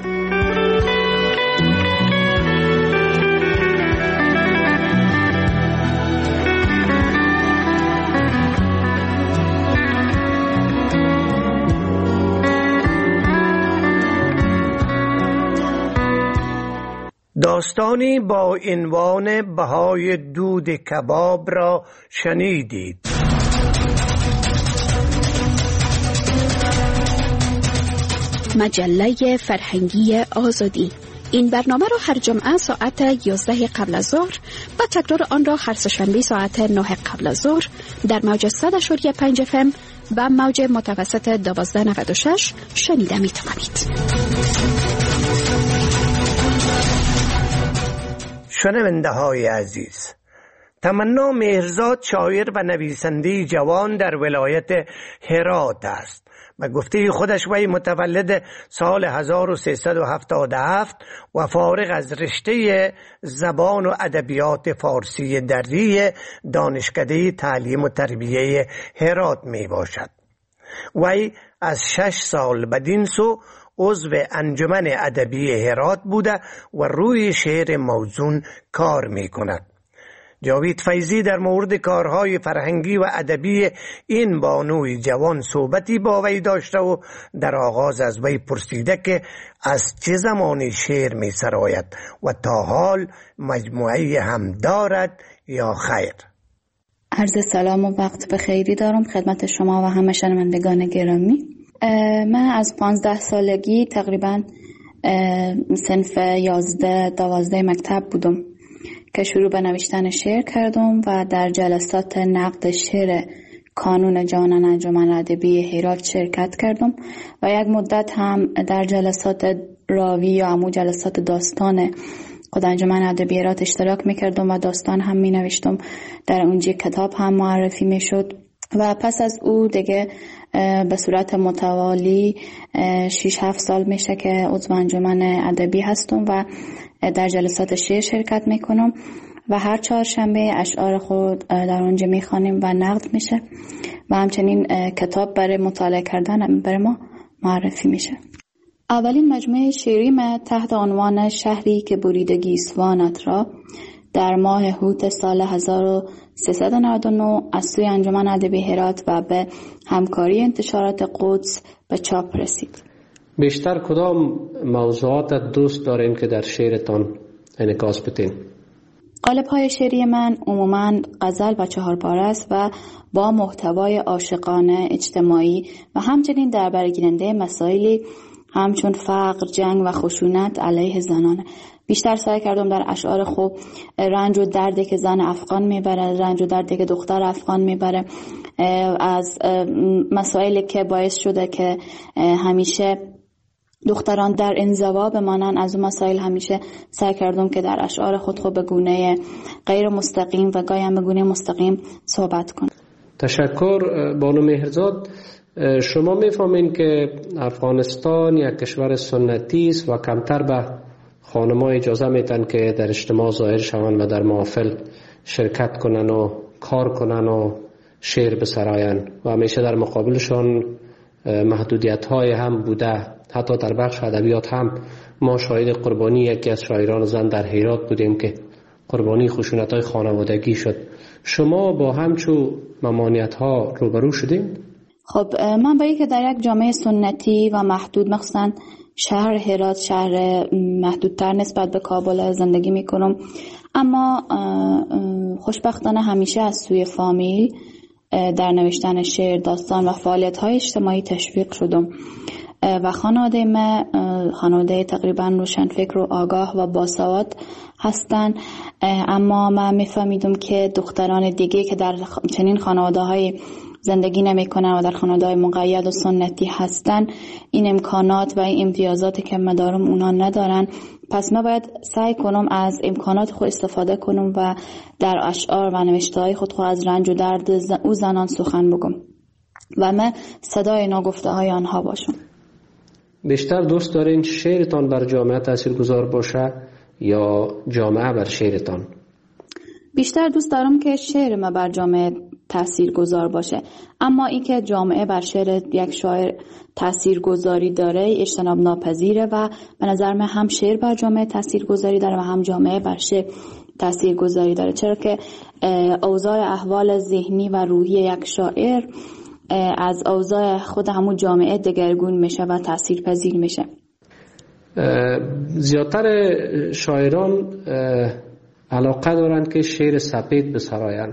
داستانی با عنوان بهای دود کباب را شنیدید. مجله فرهنگی آزادی. این برنامه را هر جمعه ساعت 11 قبل از ظهر و تکرار آن را هر سه‌شنبه ساعت 9 قبل از ظهر در موج 100.5 FM و موج متوسط 1296 شنیده می توانید. شنونده های عزیز، تمنا مهرزاد شاعر و نویسنده جوان در ولایت هرات است. و گفته خودش وی متولد سال 1377 و فارغ از رشته زبان و ادبیات فارسی دری دانشکده تعلیم و تربیه هرات می باشد. وی از 6 سال بدین سو عضو انجمن ادبی هرات بوده و روی شعر موزون کار می کند. جاوید فیضی در مورد کارهای فرهنگی و ادبی این بانوی جوان صحبتی با وی داشته و در آغاز از وی پرسیده که از چه زمانی شعر می سراید و تا حال مجموعه هم دارد یا خیر. عرض سلام و وقت بخیری دارم خدمت شما و همه شنوندگان گرامی. من از 15 سالگی تقریبا صنف 11-12 مکتب بودم که شروع به نوشتن شعر کردم و در جلسات نقد شعر کانون جوانان انجمن ادبی هرات شرکت کردم و یک مدت هم در جلسات راوی یا همون جلسات داستان خود انجمن ادبی هرات اشتراک میکردم و داستان هم می نوشتم. در اونجا کتاب هم معرفی میشد و پس از او دیگه به صورت متوالی 6-7 سال میشه که عضو انجمن ادبی هستم و در جلسات شعر شرکت میکنم و هر چهارشنبه اشعار خود در اونجا میخوانیم و نقد میشه و همچنین کتاب برای مطالعه کردن برای ما معرفی میشه. اولین مجموعه شعری من تحت عنوان شهری که بریده گیسوانت را در ماه هوت سال 1399 از سوی انجمن ادبی هرات و به همکاری انتشارات قدس به چاپ رسید. بیشتر کدام موضوعات دوست دارین که در شعرتان انعکاس بدین؟ قالب‌های شعری من عموماً غزل و 4 پاره است و با محتوای عاشقانه، اجتماعی و همچنین در برگیرنده مسائلی همچون فقر، جنگ و خشونت علیه زنانه. بیشتر سعی کردم در اشعار خوب رنج و دردی که زن افغان میبره، رنج و دردی که دختر افغان میبره، از مسائلی که باعث شده که همیشه دختران در انزوا بمانن، از اون مسائل همیشه سعی کردم که در اشعار خود به گونه غیر مستقیم و گاهی هم به گونه مستقیم صحبت کنم. تشکر بانو مهرزاد. شما میفهمین که افغانستان یک کشور سنتی است و کمتر به خانم‌ها اجازه میدن که در اجتماع ظاهر شوند و در محافل شرکت کنن و کار کنن و شعر بسراین و همیشه در مقابلشان محدودیت‌های هم بوده. حتی در بخش ادبیات هم ما شاهد قربانی یکی از شاعران زن در هرات بودیم که قربانی خشونت‌های خانوادگی شد. شما با همچون ممانعت‌ها روبرو شدین؟ خب من با که در یک جامعه سنتی و محدود، مخصوصا شهر هرات شهر محدودتر نسبت به کابل زندگی میکنم، اما خوشبختانه همیشه از سوی فامیل در نوشتن شعر، داستان و فعالیت‌های اجتماعی تشویق شدم و خانواده تقریبا روشنفکر و آگاه و باسواد هستن. اما من میفهمیدم که دختران دیگه که در چنین خانواده‌های زندگی نمی‌کنن و در خانواده‌های مقید و سنتی هستن، این امکانات و این امتیازاتی که من دارم اونا ندارن. پس من باید سعی کنم از امکانات خود استفاده کنم و در اشعار و نوشته‌های خود از رنج و درد او زنان سخن بگم و من صدای ناگفته‌های آنها باشم. بیشتر دوست دارین شعرتان بر جامعه تاثیرگذار باشه یا جامعه بر شعرتان؟ بیشتر دوست دارم که شعر ما بر جامعه تاثیرگذار باشه، اما این که جامعه بر شعر یک شاعر تاثیرگذاری داره اجتناب ناپذیره و به نظر من هم شعر بر جامعه تاثیرگذاری داره و هم جامعه بر شعر تاثیرگذاری داره، چرا که اوضاع احوال ذهنی و روحی یک شاعر از اوضاع خود همون جامعه دگرگون میشه و تاثیرپذیر میشه. زیادتر شاعران علاقه دارند که شعر سپید بسراین.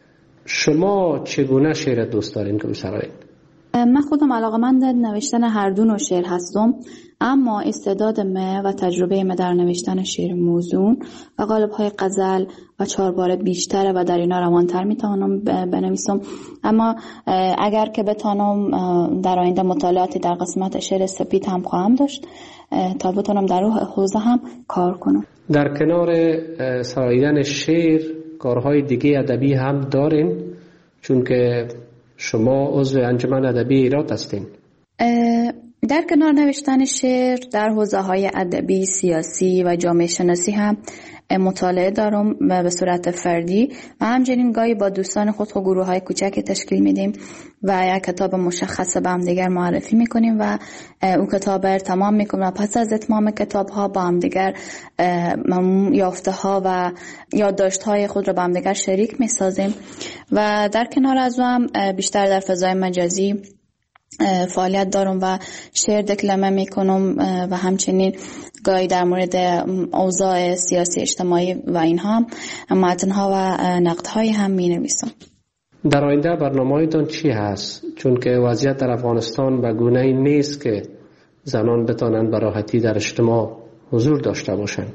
شما چگونه شعر دوست دارین که بسراین؟ من خودم علاقه‌مند نوشتن هر دو نوع شعر هستم، اما استعداد من و تجربه من در نوشتن شعر موزون و قالب‌های غزل و چهارباره بیشتره و در اینا روانتر میتونم بنویسم. اما اگر که بتونم در آینده مطالعاتی در قسمت شعر سپید هم خواهم داشت تا بتونم در اون حوزه هم کار کنم. در کنار سراییدن شعر کارهای دیگه ادبی هم دارین، چون که شما عضو انجمن ادبی هرات هستین؟ در کنار نوشتن شعر در حوزه‌های ادبی، سیاسی و جامعه شناسی هم مطالعه دارم به صورت فردی و همچنین گاهی با دوستان خود گروه‌های کوچکی تشکیل میدیم و یک کتاب مشخص به هم دیگر معرفی میکنیم و اون کتاب رو تمام میکنیم و پس از اتمام کتاب‌ها با هم دیگر یافته‌ها و یادداشت‌های خود رو با هم دیگر شریک میسازیم و در کنار از هم بیشتر در فضای مجازی فعالیت دارم و شعر دکلمه میکنم و همچنین گاهی در مورد اوضاع سیاسی اجتماعی و اینها متن‌ها و نقدهای هم مینویسم. در آینده برنامه‌هایتان چی هست؟ چون که وضعیت در افغانستان به گونه‌ای نیست که زنان بتوانند به راحتی در اجتماع حضور داشته باشند.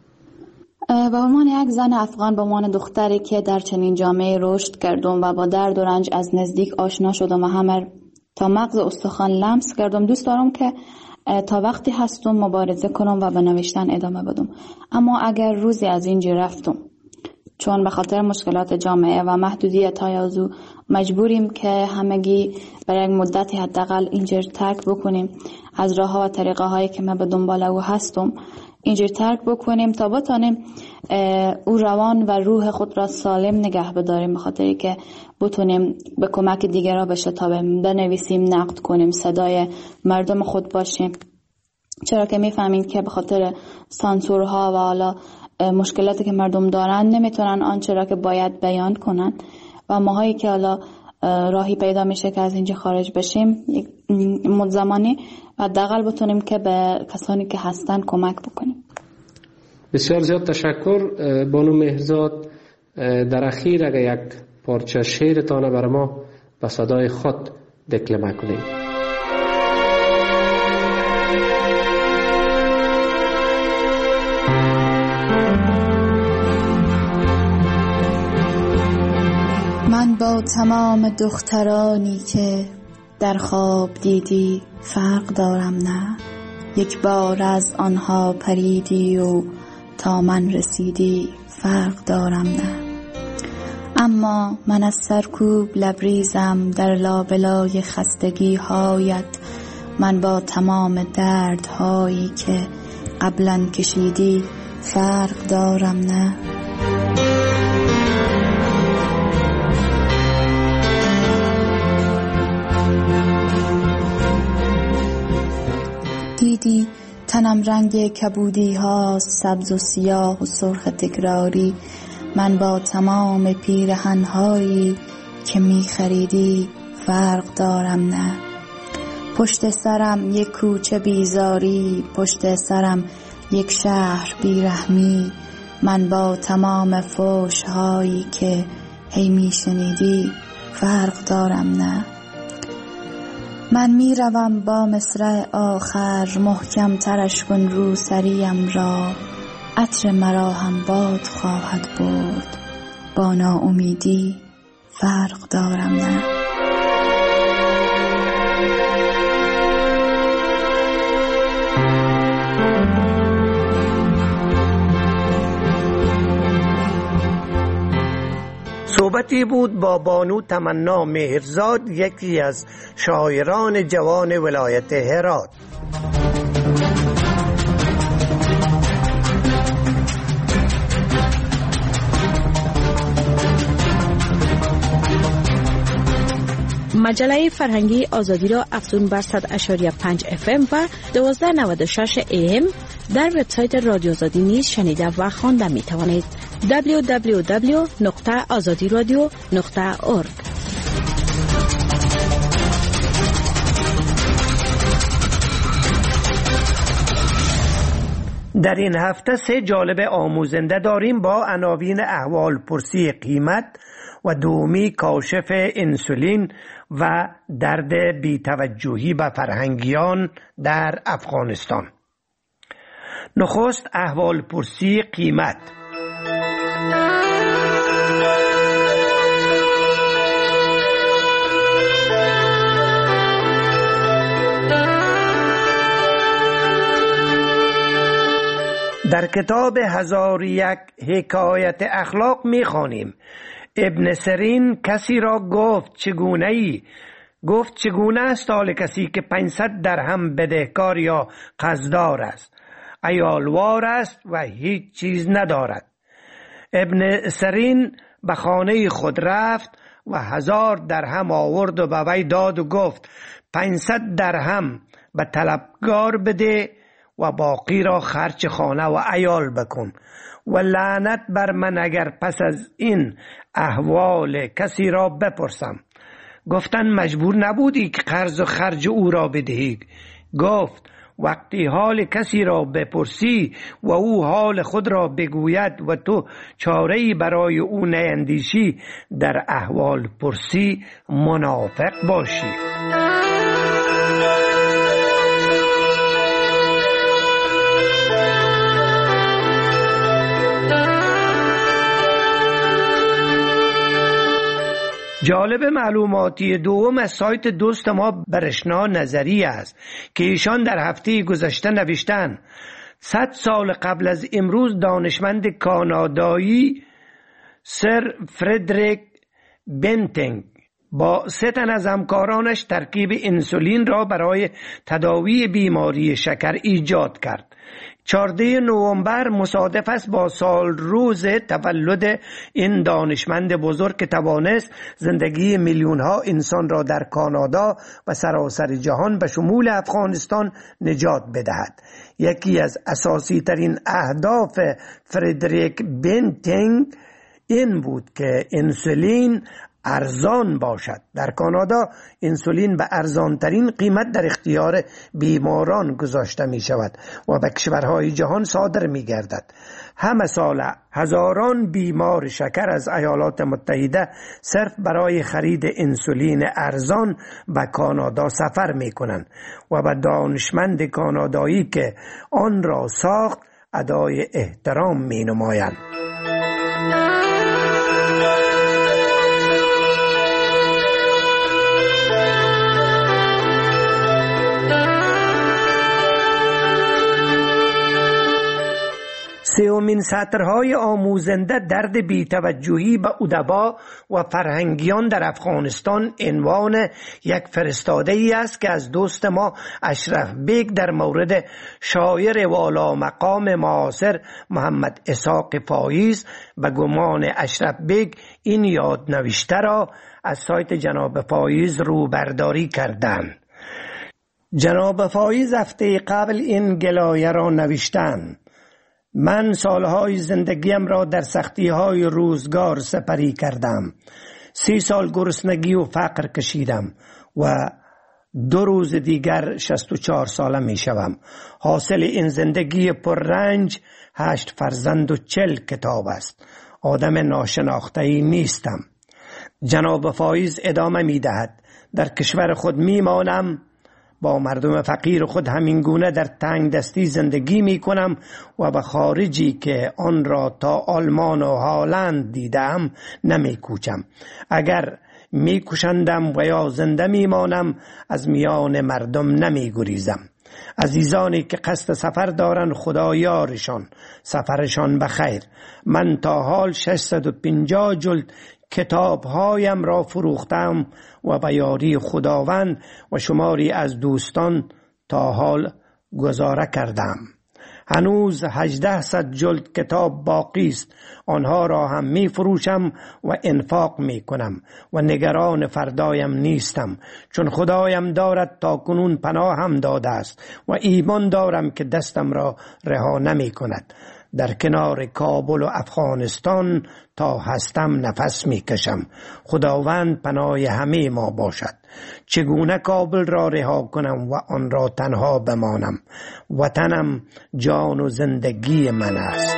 به عنوان یک زن افغان، به عنوان دختری که در چنین جامعه رشد کردم و با درد و رنج از نزدیک آشنا شدم و همه تا مغز استخوان لمس کردم، دوست دارم که تا وقتی هستم مبارزه کنم و به نوشتن ادامه بدم. اما اگر روزی از اینجا رفتم چون به خاطر مشکلات جامعه و محدودیت‌های آزو مجبوریم که همگی برای یک مدتی حداقل اینجا ترک بکنیم، از راه‌ها و طریقه‌هایی که من به دنبال او هستم اینجا ترک بکنیم تا بتونیم او روان و روح خود را سالم نگه بداریم، به خاطری که بتونیم به کمک دیگران بشتابیم، بنویسیم، نقد کنیم، صدای مردم خود باشیم، چرا که میفهمیم که به خاطر سانسورها و حالا مشکلاتی که مردم دارن نمیتونن آنچه را که باید بیان کنن و ماهایی که حالا راهی پیدا میشه که از اینجا خارج بشیم یک مدت زمانی و حداقل بتونیم که به کسانی که هستن کمک بکنیم. بسیار زیاد تشکر بانو مهرزاد. در اخیر اگر یک پارچه شعرتان برای ما به صدای خود دکلمه کنید. من با تمام دخترانی که در خواب دیدی فرق دارم، نه یک بار از آنها پریدی و تا من رسیدی فرق دارم، نه اما من از سرکوب لبریزم در لابلای خستگی هایت. من با تمام دردهایی که قبلا کشیدی فرق دارم نه؟ دیدی تنم رنگ کبودی هاست، سبز و سیاه و سرخ تکراری. من با تمام پیرهن هایی که می خریدی فرق دارم نه؟ پشت سرم یک کوچه بیزاری، پشت سرم یک شهر بیرحمی. من با تمام فحش هایی که هی می شنیدی فرق دارم نه؟ من می روم با مصرع آخر، محکم ترش کن رو سریم را. عطر مرا هم باد خواهد برد، با ناامیدی فرق دارم نه؟ صحبتی بود با بانو تمنا مهرزاد، یکی از شاعران جوان ولایت هرات. مجله فرهنگی آزادی را افزون بر 100.5 FM و 1296 AM در وبسایت رادیو آزادی نیز شنیده و خوانده می توانید. www.azadiradio.org. در این هفته 3 جالب آموزنده داریم با عناوین احوال پرسی قیمت و دومی کاشف انسولین و درد بی‌توجهی به فرهنگیان در افغانستان. نخست احوال پرسی قیمت. در کتاب 1001 حکایت اخلاق می‌خوانیم ابن سرین کسی را گفت چگونه است حال کسی که 500 درهم بدهکار یا قرضدار است، عیالوار است و هیچ چیز ندارد. ابن سرین به خانه خود رفت و 1000 درهم آورد و به وی داد و گفت 500 درهم به طلبکار بده و باقی را خرج خانه و عیال بکن و لعنت بر من اگر پس از این احوال کسی را بپرسم. گفتن مجبور نبودی که قرض و خرج او را بدهی. گفت وقتی حال کسی را بپرسی و او حال خود را بگوید و تو چاره‌ای برای او نیندیشی، در احوال پرسی منافق باشی. جالب معلوماتی دوم از سایت دوست ما برشنا نظری است که ایشان در هفته گذشته نوشتن 100 سال قبل از امروز دانشمند کانادایی سر فردریک بنتینگ با 3 تن از همکارانش ترکیب انسولین را برای تداوی بیماری شکر ایجاد کرد. 14 نوامبر مصادف است با سال روز تولد این دانشمند بزرگ که توانست زندگی میلیون ها انسان را در کانادا و سراسر جهان به شمول افغانستان نجات بدهد. یکی از اساسی ترین اهداف فردریک بنتینگ این بود که انسولین ارزان باشد. در کانادا انسولین به ارزان ترین قیمت در اختیار بیماران گذاشته می شود و به کشورهای جهان صادر می گردد. همه سال هزاران بیمار شکر از ایالات متحده صرف برای خرید انسولین ارزان به کانادا سفر می کنند و به دانشمند کانادایی که آن را ساخت ادای احترام می نمایند. سومین سطرهای آموزنده درد بی‌توجهی به ادبا و فرهنگیان در افغانستان عنوان یک فرستاده ای است که از دوست ما اشرف بیگ در مورد شاعر والا مقام معاصر محمد اسحاق فایز به گمان اشرف بیگ این یادنوشته را از سایت جناب فایز رو برداری کردند. جناب فایز هفته قبل این گلایه را نوشتند: من سالهای زندگیم را در سختی‌های روزگار سپری کردم. 30 سال گرسنگی و فقر کشیدم و 2 روز دیگر 64 ساله می شوم. حاصل این زندگی پررنج 8 فرزند و 40 کتاب است. آدم ناشناخته‌ای نیستم. جناب فایز ادامه می دهد: در کشور خود می مانم، با مردم فقیر خود همین گونه در تنگ دستی زندگی می کنم و به خارجی که آن را تا آلمان و هالند دیدم نمی کوچم. اگر می کشندم و یا زنده می مانم از میان مردم نمی گریزم. عزیزانی که قصد سفر دارن خدا یارشان، سفرشان بخیر. من تا حال 650 جلد کتابهایم را فروختم و به یاری خداوند و شماری از دوستان تا حال گزاره کردم. هنوز 1800 جلد کتاب باقی است. آنها را هم می فروشم و انفاق می کنم و نگران فردایم نیستم، چون خدایم دارد تا کنون پناه هم داده است و ایمان دارم که دستم را رها نمی کند. در کنار کابل و افغانستان تا هستم نفس می کشم. خداوند پناه همه ما باشد. چگونه کابل را رها کنم و آن را تنها بمانم؟ وطنم جان و زندگی من است.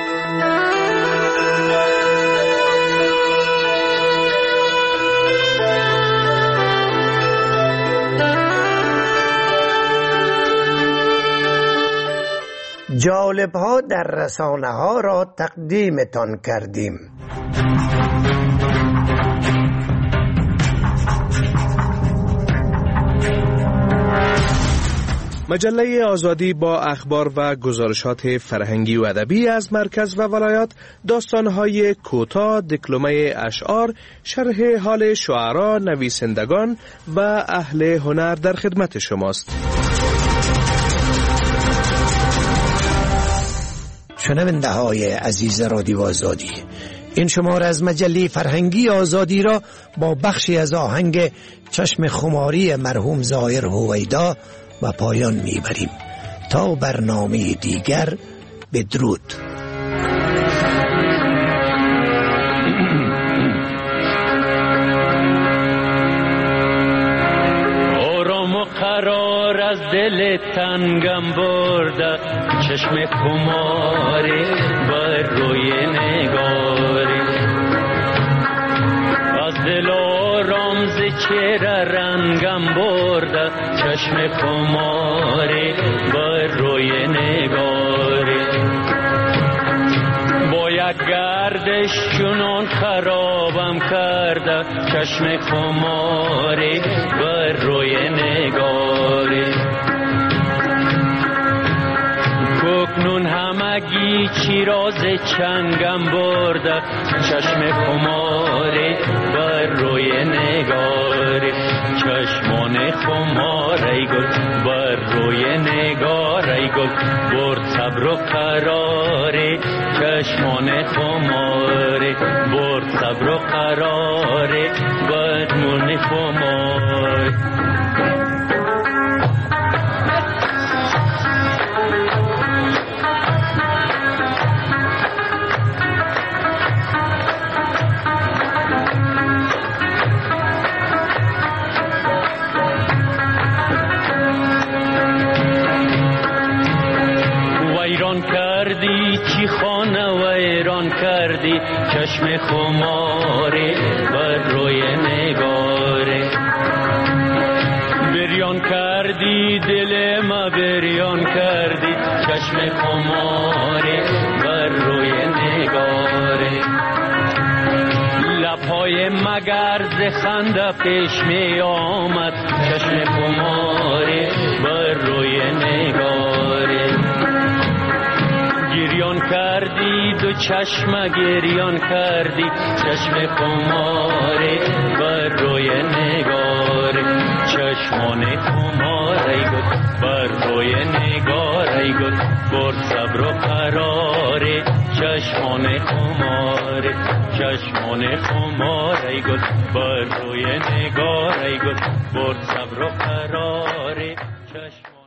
جالب ها در رسانه ها را تقدیمتان کردیم. مجله آزادی با اخبار و گزارشات فرهنگی و ادبی از مرکز و ولایات، داستان‌های کوتاه، دکلمه اشعار، شرح حال شعرا، نویسندگان و اهل هنر در خدمت شماست. شنونده های عزیز رادیو آزادی، این شماره از مجله فرهنگی آزادی را با بخشی از آهنگ چشم خماری مرحوم ظاهر هویدا و پایان میبریم. تا برنامه دیگر، بدرود. آرام و قرار از دل تنگم برده، چشم خماری بر روی نگاری، از دل آرام ز چهره رنگم برده، چشم خماری بر روی نگاری، با یک گردش چنان خرابم کرده، چشم خماری بر روی نگاری، کوکنون همگی چیراز چنگم برده، چشم خماری بر روی نگاری، چشمان خماری گل بر روی نگاری گل، برد صبر و قراری، چشمان خماری برد صبر و قراری، بدمون خماری. کردی چی خانه ویران کردی، چشم خماری بر روی نگاری، بریان کردی دل ما بریان کردی، چشم خماری بر روی نگاری، لبهای مگر ز خنده پیش می آمد، چشم خماری بر روی نگاری، گریان کردی چشم گریان کردی، چشم خماره بر روی نگاره، چشمان خماره گد بر روی نگاره گد، برد صبر و قراره چشمان خماره، چشمان خماره گد بر روی نگاره گد، برد صبر و قراره چشمان